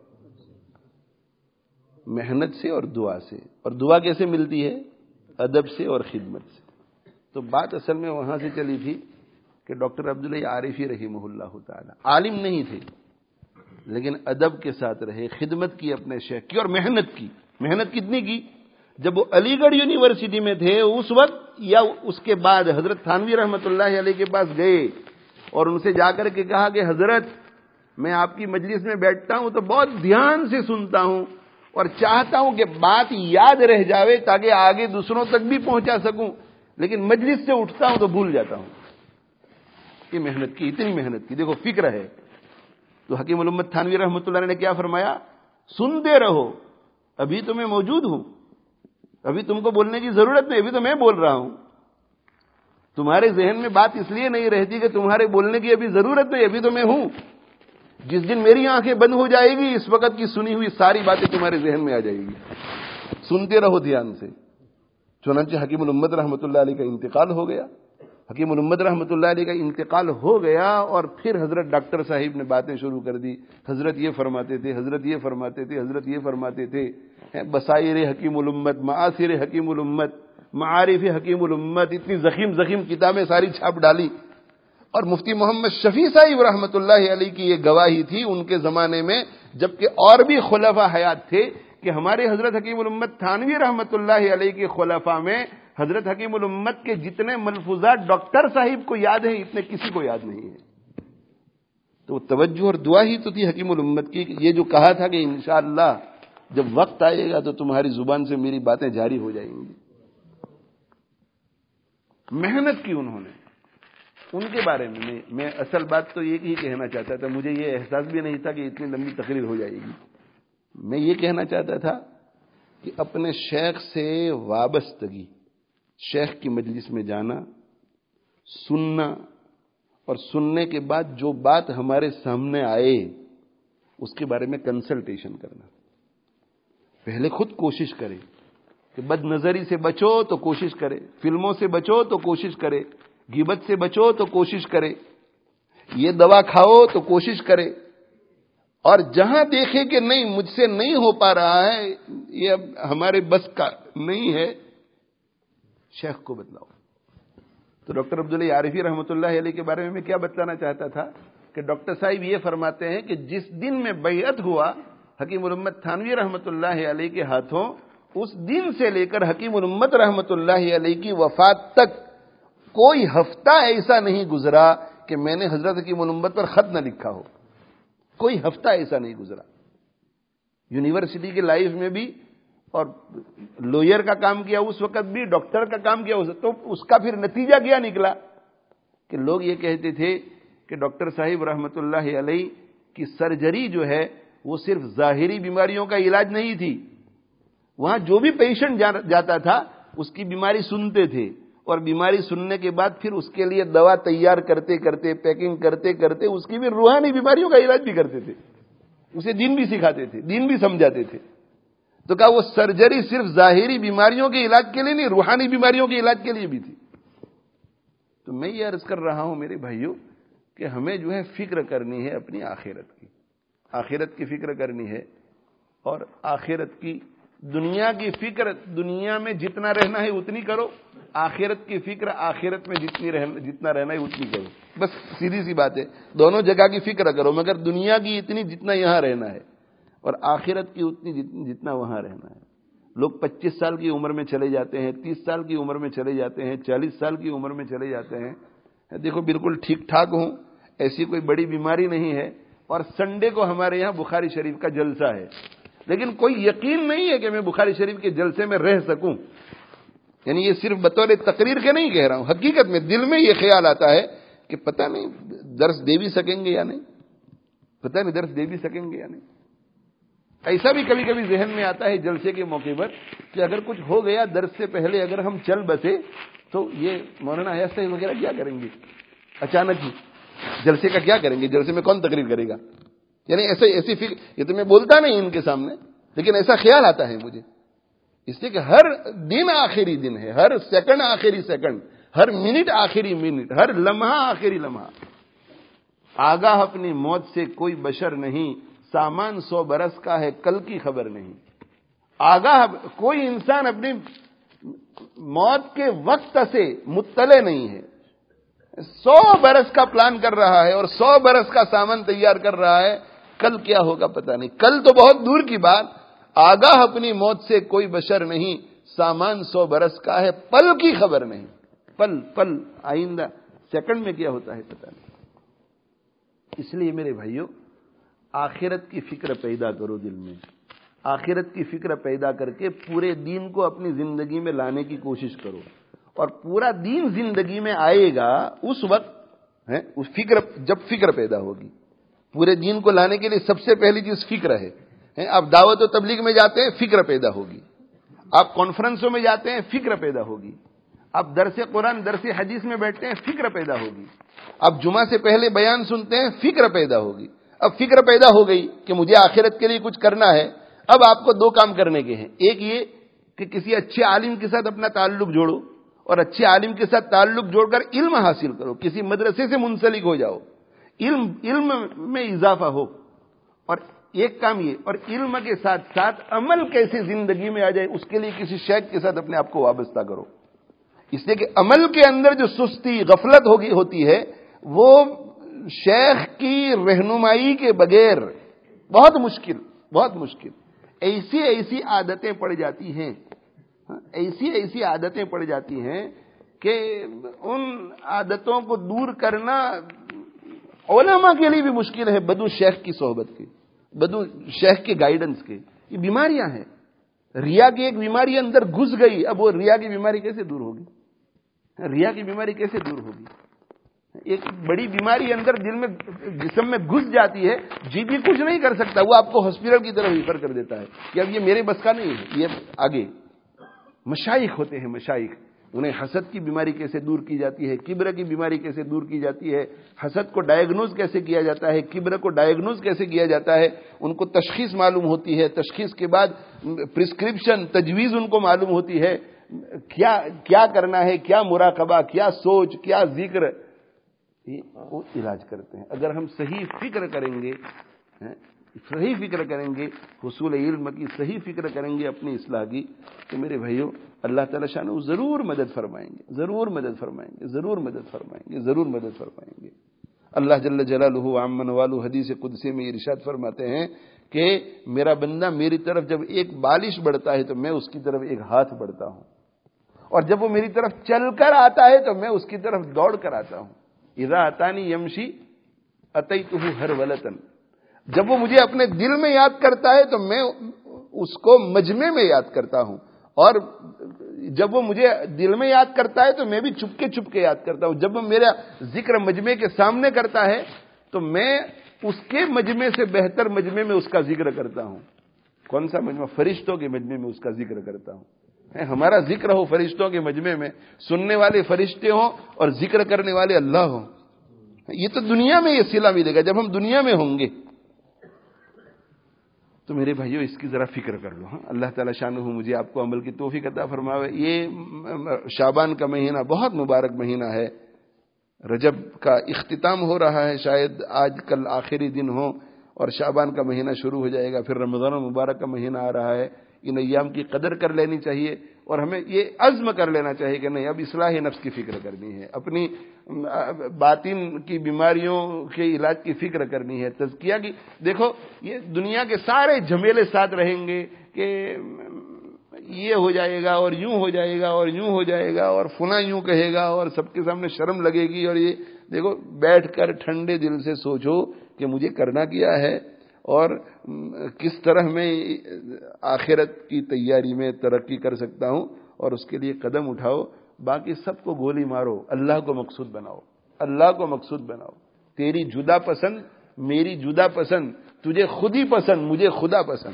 سے اور دعا سے. اور دعا کیسے ملتی ہے؟ ادب سے اور خدمت سے. تو بات اصل میں وہاں سے چلی تھی کہ ڈاکٹر عبداللہ عارفی رحمہ اللہ تعالی عالم نہیں تھے، لیکن ادب کے ساتھ رہے، خدمت کی اپنے شیخ کی، اور محنت کی. محنت کتنی کی؟ جب وہ علی گڑھ یونیورسٹی میں تھے اس وقت یا اس کے بعد حضرت تھانوی رحمۃ اللہ علیہ کے پاس گئے اور ان سے جا کر کے کہا کہ حضرت، میں آپ کی مجلس میں بیٹھتا ہوں تو بہت دھیان سے سنتا ہوں اور چاہتا ہوں کہ بات یاد رہ جاوے تاکہ آگے دوسروں تک بھی پہنچا سکوں، لیکن مجلس سے اٹھتا ہوں تو بھول جاتا ہوں. یہ محنت کی، اتنی محنت کی. دیکھو فکر ہے. تو حکیم الامت تھانوی رحمۃ اللہ نے کیا فرمایا؟ سنتے رہو، ابھی تو میں موجود ہوں، ابھی تم کو بولنے کی ضرورت نہیں، ابھی تو میں بول رہا ہوں. تمہارے ذہن میں بات اس لیے نہیں رہتی کہ تمہارے بولنے کی ابھی ضرورت نہیں، ابھی تو میں ہوں. جس دن میری آنکھیں بند ہو جائے گی، اس وقت کی سنی ہوئی ساری باتیں تمہارے ذہن میں آ جائے گی. سنتے رہو دھیان سے. چنانچہ حکیم الامت رحمۃ اللہ علیہ کا انتقال ہو گیا. حکیم الامت رحمۃ اللہ علیہ کا انتقال ہو گیا اور پھر حضرت ڈاکٹر صاحب نے باتیں شروع کر دی. حضرت یہ فرماتے تھے، حضرت یہ فرماتے تھے، حضرت یہ فرماتے تھے. بصائر حکیم الامت، معاصر حکیم الامت، معارف حکیم الامت، اتنی زخیم کتابیں ساری چھاپ ڈالی. اور مفتی محمد شفیع صاحب رحمۃ اللہ علیہ کی یہ گواہی تھی ان کے زمانے میں، جبکہ اور بھی خلفاء حیات تھے، کہ ہمارے حضرت حکیم الامت تھانوی رحمۃ اللہ علیہ کے خلفاء میں حضرت حکیم الامت کے جتنے ملفوظات ڈاکٹر صاحب کو یاد ہیں اتنے کسی کو یاد نہیں ہے. تو توجہ اور دعا ہی تو تھی حکیم الامت کی. یہ جو کہا تھا کہ انشاءاللہ جب وقت آئے گا تو تمہاری زبان سے میری باتیں جاری ہو جائیں گی. محنت کی انہوں نے. ان کے بارے میں اصل بات تو یہ ہی کہنا چاہتا تھا. مجھے یہ احساس بھی نہیں تھا کہ اتنی لمبی تقریر ہو جائے گی. میں یہ کہنا چاہتا تھا کہ اپنے شیخ سے وابستگی، شیخ کی مجلس میں جانا، سننا، اور سننے کے بعد جو بات ہمارے سامنے آئے اس کے بارے میں کنسلٹیشن کرنا. پہلے خود کوشش کرے کہ بد نظری سے بچو تو کوشش کرے، فلموں سے بچو تو کوشش کرے، غیبت سے بچو تو کوشش کرے، یہ دوا کھاؤ تو کوشش کرے، اور جہاں دیکھے کہ نہیں مجھ سے نہیں ہو پا رہا ہے، یہ اب ہمارے بس کا نہیں ہے، شیخ کو بتلاؤ. تو ڈاکٹر عبداللہ عارفی رحمۃ اللہ علیہ کے بارے میں کیا بتلانا چاہتا تھا کہ ڈاکٹر صاحب یہ فرماتے ہیں کہ جس دن میں بیعت ہوا حکیم الامت تھانوی رحمۃ اللہ علیہ کے ہاتھوں، اس دن سے لے کر حکیم الامت رحمۃ اللہ علیہ کی وفات تک کوئی ہفتہ ایسا نہیں گزرا کہ میں نے حضرت حکیم الامت پر خط نہ لکھا ہو. کوئی ہفتہ ایسا نہیں گزرا. یونیورسٹی کے لائف میں بھی، اور لوئر کا کام کیا اس وقت بھی، ڈاکٹر کا کام کیا تو اس کا پھر نتیجہ کیا نکلا کہ لوگ یہ کہتے تھے کہ ڈاکٹر صاحب رحمۃ اللہ علیہ کی سرجری جو ہے وہ صرف ظاہری بیماریوں کا علاج نہیں تھی. وہاں جو بھی پیشنٹ جاتا تھا اس کی بیماری سنتے تھے، اور بیماری سننے کے بعد پھر اس کے لیے دوا تیار کرتے کرتے، پیکنگ کرتے کرتے اس کی بھی روحانی بیماریوں کا علاج بھی کرتے تھے. اسے دین بھی سکھاتے تھے، دین بھی سمجھاتے تھے. تو کہا وہ سرجری صرف ظاہری بیماریوں کے علاج کے لیے نہیں، روحانی بیماریوں کے علاج کے لیے بھی تھی۔ تو میں یہ عرض کر رہا ہوں میرے بھائیوں کہ ہمیں جو ہے فکر کرنی ہے اپنی آخرت کی، آخرت کی فکر کرنی ہے، اور آخرت کی، دنیا کی فکر دنیا میں جتنا رہنا ہے اتنی کرو، آخرت کی فکر آخرت میں جتنا رہنا ہے اتنی کرو۔ بس سیدھی سی بات ہے، دونوں جگہ کی فکر کرو، مگر دنیا کی اتنی جتنا یہاں رہنا ہے، اور آخرت کی اتنی جتنا وہاں رہنا ہے۔ لوگ 25 سال کی عمر میں چلے جاتے ہیں، 30 سال کی عمر میں چلے جاتے ہیں، 40 سال کی عمر میں چلے جاتے ہیں، دیکھو بالکل ٹھیک ٹھاک ہوں، ایسی کوئی بڑی بیماری نہیں ہے، اور سنڈے کو ہمارے یہاں بخاری شریف کا جلسہ ہے، لیکن کوئی یقین نہیں ہے کہ میں بخاری شریف کے جلسے میں رہ سکوں۔ یعنی یہ صرف بطور تقریر کے نہیں کہہ رہا ہوں، حقیقت میں دل میں یہ خیال آتا ہے کہ پتہ نہیں درس دے بھی سکیں گے یا نہیں، پتہ نہیں درس دے بھی سکیں گے یا نہیں۔ ایسا بھی کبھی کبھی ذہن میں آتا ہے جلسے کے موقع پر کہ اگر کچھ ہو گیا درس سے پہلے، اگر ہم چل بسے تو یہ مولانا حیات صاحب وغیرہ کیا کریں گے، اچانک ہی جلسے کا کیا کریں گے، جلسے میں کون تقریر کرے گا؟ یعنی ایسی فکر، یہ تو میں بولتا نہیں ان کے سامنے، لیکن ایسا خیال آتا ہے مجھے، اس لیے کہ ہر دن آخری دن ہے، ہر سیکنڈ آخری سیکنڈ، ہر منٹ آخری منٹ، ہر لمحہ آخری لمحہ۔ آگاہ اپنی موت سے کوئی بشر نہیں، سامان 100 برس کا ہے، کل کی خبر نہیں۔ آگاہ کوئی انسان اپنی موت کے وقت سے مطلع نہیں ہے، 100 برس کا پلان کر رہا ہے اور 100 برس کا سامان تیار کر رہا ہے، کل کیا ہوگا پتہ نہیں، کل تو بہت دور کی بات۔ آگاہ اپنی موت سے کوئی بشر نہیں، سامان 100 برس کا ہے، پل کی خبر نہیں، پل آئندہ سیکنڈ میں کیا ہوتا ہے پتہ نہیں۔ اس لیے میرے بھائیوں، آخرت کی فکر پیدا کرو دل میں، آخرت کی فکر پیدا کر کے پورے دین کو اپنی زندگی میں لانے کی کوشش کرو، اور پورا دین زندگی میں آئے گا اس وقت ہے، اس فکر، جب فکر پیدا ہوگی۔ پورے دین کو لانے کے لیے سب سے پہلی چیز فکر ہے۔ آپ دعوت و تبلیغ میں جاتے ہیں، فکر پیدا ہوگی، آپ کانفرنسوں میں جاتے ہیں، فکر پیدا ہوگی، آپ درس قرآن درس حدیث میں بیٹھتے ہیں، فکر پیدا ہوگی، آپ جمعہ سے پہلے بیان سنتے ہیں، فکر پیدا ہوگی۔ اب فکر پیدا ہو گئی کہ مجھے آخرت کے لیے کچھ کرنا ہے، اب آپ کو 2 کام کرنے کے ہیں، ایک یہ کہ کسی اچھے عالم کے ساتھ اپنا تعلق جوڑو، اور اچھے عالم کے ساتھ تعلق جوڑ کر علم حاصل کرو، کسی مدرسے سے منسلک ہو جاؤ، علم میں اضافہ ہو، اور ایک کام یہ، اور علم کے ساتھ ساتھ عمل کیسے زندگی میں آ جائے، اس کے لیے کسی شیخ کے ساتھ اپنے آپ کو وابستہ کرو۔ اس لیے کہ عمل کے اندر جو سستی غفلت ہوتی ہے، وہ شیخ کی رہنمائی کے بغیر بہت مشکل ایسی عادتیں پڑ جاتی ہیں، ایسی عادتیں پڑ جاتی ہیں کہ ان عادتوں کو دور کرنا علماء کے لیے بھی مشکل ہے، بدو شیخ کی صحبت کے، بدو شیخ کے گائیڈنس کے۔ یہ بیماریاں ہیں، ریا کی ایک بیماری اندر گھس گئی، اب وہ ریا کی بیماری کیسے دور ہوگی؟ ریا کی بیماری کیسے دور ہوگی؟ ایک بڑی بیماری اندر دل میں، جسم میں گھس جاتی ہے، جی بھی کچھ نہیں کر سکتا، وہ آپ کو ہاسپٹل کی طرف ریفر کر دیتا ہے کہ اب یہ میرے بس کا نہیں ہے، یہ آگے۔ مشائخ ہوتے ہیں، مشائخ، انہیں حسد کی بیماری کیسے دور کی جاتی ہے، کبر کی بیماری کیسے دور کی جاتی ہے، حسد کو ڈائیگنوز کیسے کیا جاتا ہے، کبر کو ڈائیگنوز کیسے کیا جاتا ہے، ان کو تشخیص معلوم ہوتی ہے، تشخیص کے بعد پرسکرپشن، تجویز ان کو معلوم ہوتی ہے، کیا کرنا ہے، کیا مراقبہ، کیا سوچ، کیا ذکر، وہ علاج کرتے ہیں۔ اگر ہم صحیح فکر کریں گے حصول علم کی، صحیح فکر کریں گے اپنی اصلاح کی، تو میرے بھائیوں اللہ تعالی شانہ ضرور مدد فرمائیں گے۔ اللہ جل جلالہ عم نوالہ حدیث قدسی میں ارشاد فرماتے ہیں کہ میرا بندہ میری طرف جب ایک بالش بڑھتا ہے تو میں اس کی طرف ایک ہاتھ بڑھتا ہوں، اور جب وہ میری طرف چل کر آتا ہے تو میں اس کی طرف دوڑ کر آتا ہوں۔ اذا اتانی یمشی اتیتہ ہرولۃ، جب وہ مجھے اپنے دل میں یاد کرتا ہے تو میں اس کو مجمع میں یاد کرتا ہوں، اور جب وہ مجھے دل میں یاد کرتا ہے تو میں بھی چپ کے یاد کرتا ہوں۔ جب وہ میرا ذکر مجمع کے سامنے کرتا ہے تو میں اس کے مجمع سے بہتر مجمع میں اس کا ذکر کرتا ہوں۔ کون سا مجمع؟ فرشتوں کے مجمع میں اس کا ذکر کرتا ہوں۔ ہمارا ذکر ہو فرشتوں کے مجمع میں، سننے والے فرشتے ہوں اور ذکر کرنے والے اللہ ہوں۔ یہ تو دنیا میں یہ صلہ ملے گا جب ہم دنیا میں ہوں گے۔ تو میرے بھائیوں اس کی ذرا فکر کر لو. ہاں اللہ تعالیٰ شانہ مجھے آپ کو عمل کی توفیق عطا فرماوے. یہ شعبان کا مہینہ بہت مبارک مہینہ ہے. رجب کا اختتام ہو رہا ہے، شاید آج کل آخری دن ہو اور شعبان کا مہینہ شروع ہو جائے گا. پھر رمضان المبارک کا مہینہ آ رہا ہے. ان ایام کی قدر کر لینی چاہیے اور ہمیں یہ عزم کر لینا چاہیے کہ نہیں، اب اصلاح نفس کی فکر کرنی ہے، اپنی باطن کی بیماریوں کے علاج کی فکر کرنی ہے، تزکیہ کی. دیکھو یہ دنیا کے سارے جھمیلے ساتھ رہیں گے کہ یہ ہو جائے گا اور یوں ہو جائے گا اور یوں ہو جائے گا اور فلاں یوں کہے گا اور سب کے سامنے شرم لگے گی. اور یہ دیکھو بیٹھ کر ٹھنڈے دل سے سوچو کہ مجھے کرنا کیا ہے اور کس طرح میں آخرت کی تیاری میں ترقی کر سکتا ہوں، اور اس کے لیے قدم اٹھاؤ. باقی سب کو گولی مارو، اللہ کو مقصود بناؤ، اللہ کو مقصود بناؤ. تیری جدا پسند، میری جدا پسند، تجھے خود ہی پسند، مجھے خدا پسند.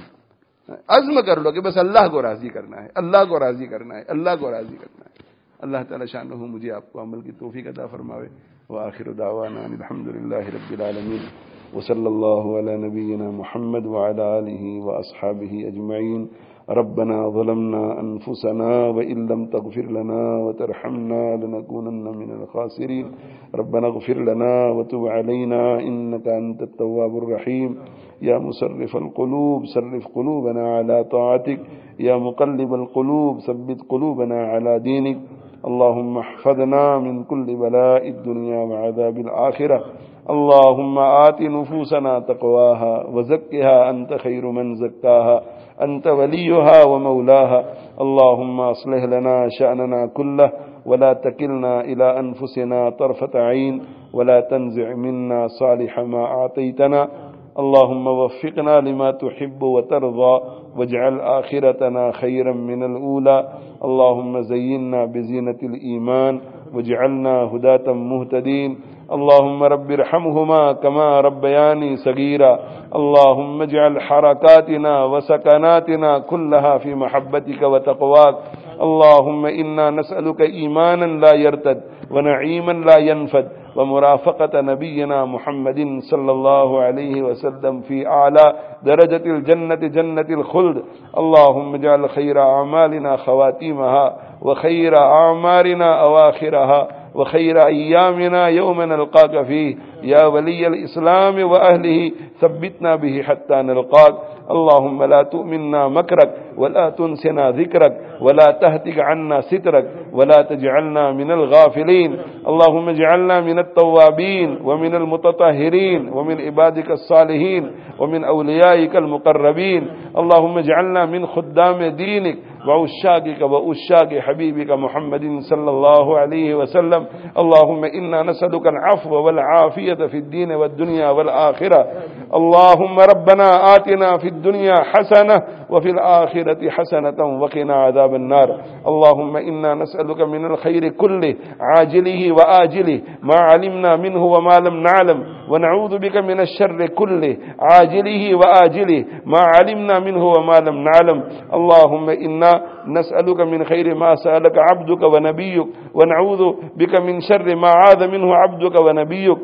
عزم کر لو کہ بس اللہ کو راضی کرنا ہے، اللہ کو راضی کرنا ہے، اللہ کو راضی کرنا ہے. اللہ تعالی شانہ مجھے آپ کو عمل کی توفیق عطا فرماوے. وآخر دعوانا الحمد للہ رب العالمین وصلی اللہ علی نبینا محمد وعلی آلہ واصحابہ اجمعین. ربنا ظلمنا انفسنا وان لم تغفر لنا وترحمنا لنكونن من الخاسرين. ربنا اغفر لنا وتب علينا انك انت التواب الرحيم. يا مصرف القلوب صرف قلوبنا على طاعتك. يا مقلب القلوب ثبت قلوبنا على دينك. اللهم احفظنا من كل بلاء الدنيا وعذاب الآخرة. اللهم آت نفوسنا تقواها وزكها أنت خير من زكاها أنت وليها ومولاها. اللهم أصلح لنا شأننا كله ولا تكلنا إلى أنفسنا طرفة عين ولا تنزع منا صالح ما أعطيتنا. اللهم وفقنا لما تحب وترضى واجعل آخرتنا خيرا من الأولى. اللهم زينا بزينة الإيمان واجعلنا هداة مهتدين. اللهم رب ارحمهما كما ربياني صغيرا. اللهم اجعل حركاتنا وسكناتنا كلها في محبتك وتقواك. اللهم إنا نسألك إيمانا لا يرتد ونعيما لا ينفد ومرافقة نبينا محمد صلى الله عليه وسلم في أعلى درجة الجنة جنة الخلد. اللهم اجعل خير أعمالنا خواتيمها وخير أعمارنا أواخرها وخير أيامنا يوم نلقاك فيه. يا ولي الإسلام وأهله ثبتنا به حتى نلقاك. اللهم لا تؤمنا مكرك ولا تنسنا ذكرك ولا تهتك عنا سترك ولا تجعلنا من الغافلين. اللهم اجعلنا من التوابين ومن المتطهرين ومن عبادك الصالحين ومن أوليائك المقربين. اللهم اجعلنا من خدام دينك وعشاقك وعشاق حبيبك محمد صلى الله عليه وسلم. اللهم إنا نسألك العفو والعافية في الدين والدنيا والآخرة. اللهم ربنا آتنا في الدنيا حسنة وفي الآخرة حسنة وقنا عذاب النار. اللهم إنا نسألك من الخير كله عاجله وآجله ما علمنا منه وما لم نعلم ونعوذ بك من الشر كله عاجله وآجله ما علمنا منه وما لم نعلم. اللهم إنا نسألك من خير ما سألك عبدك ونبيك ونعوذ بك من شر ما عاذ منه عبدك ونبيك.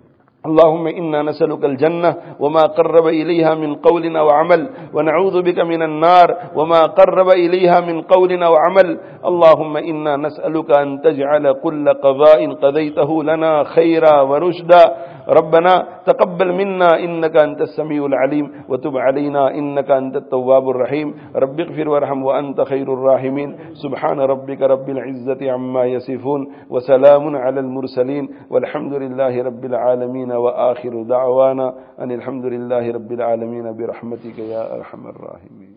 اللهم إنا نسألك الجنة وما قرب إليها من قول أو عمل ونعوذ بك من النار وما قرب إليها من قول أو عمل. اللهم إنا نسألك أن تجعل كل قضاء قضيته لنا خيرا ورشدا. ربنا تقبل منا إنك أنت السميع العليم وتب علينا إنك أنت التواب الرحيم. رب اغفر وارحم وأنت خير الراحمين. سبحان ربك رب العزة عما يصفون وسلام على المرسلين والحمد لله رب العالمين. وآخر دعوانا أن الحمد لله رب العالمين برحمتك يا أرحم الراحمين.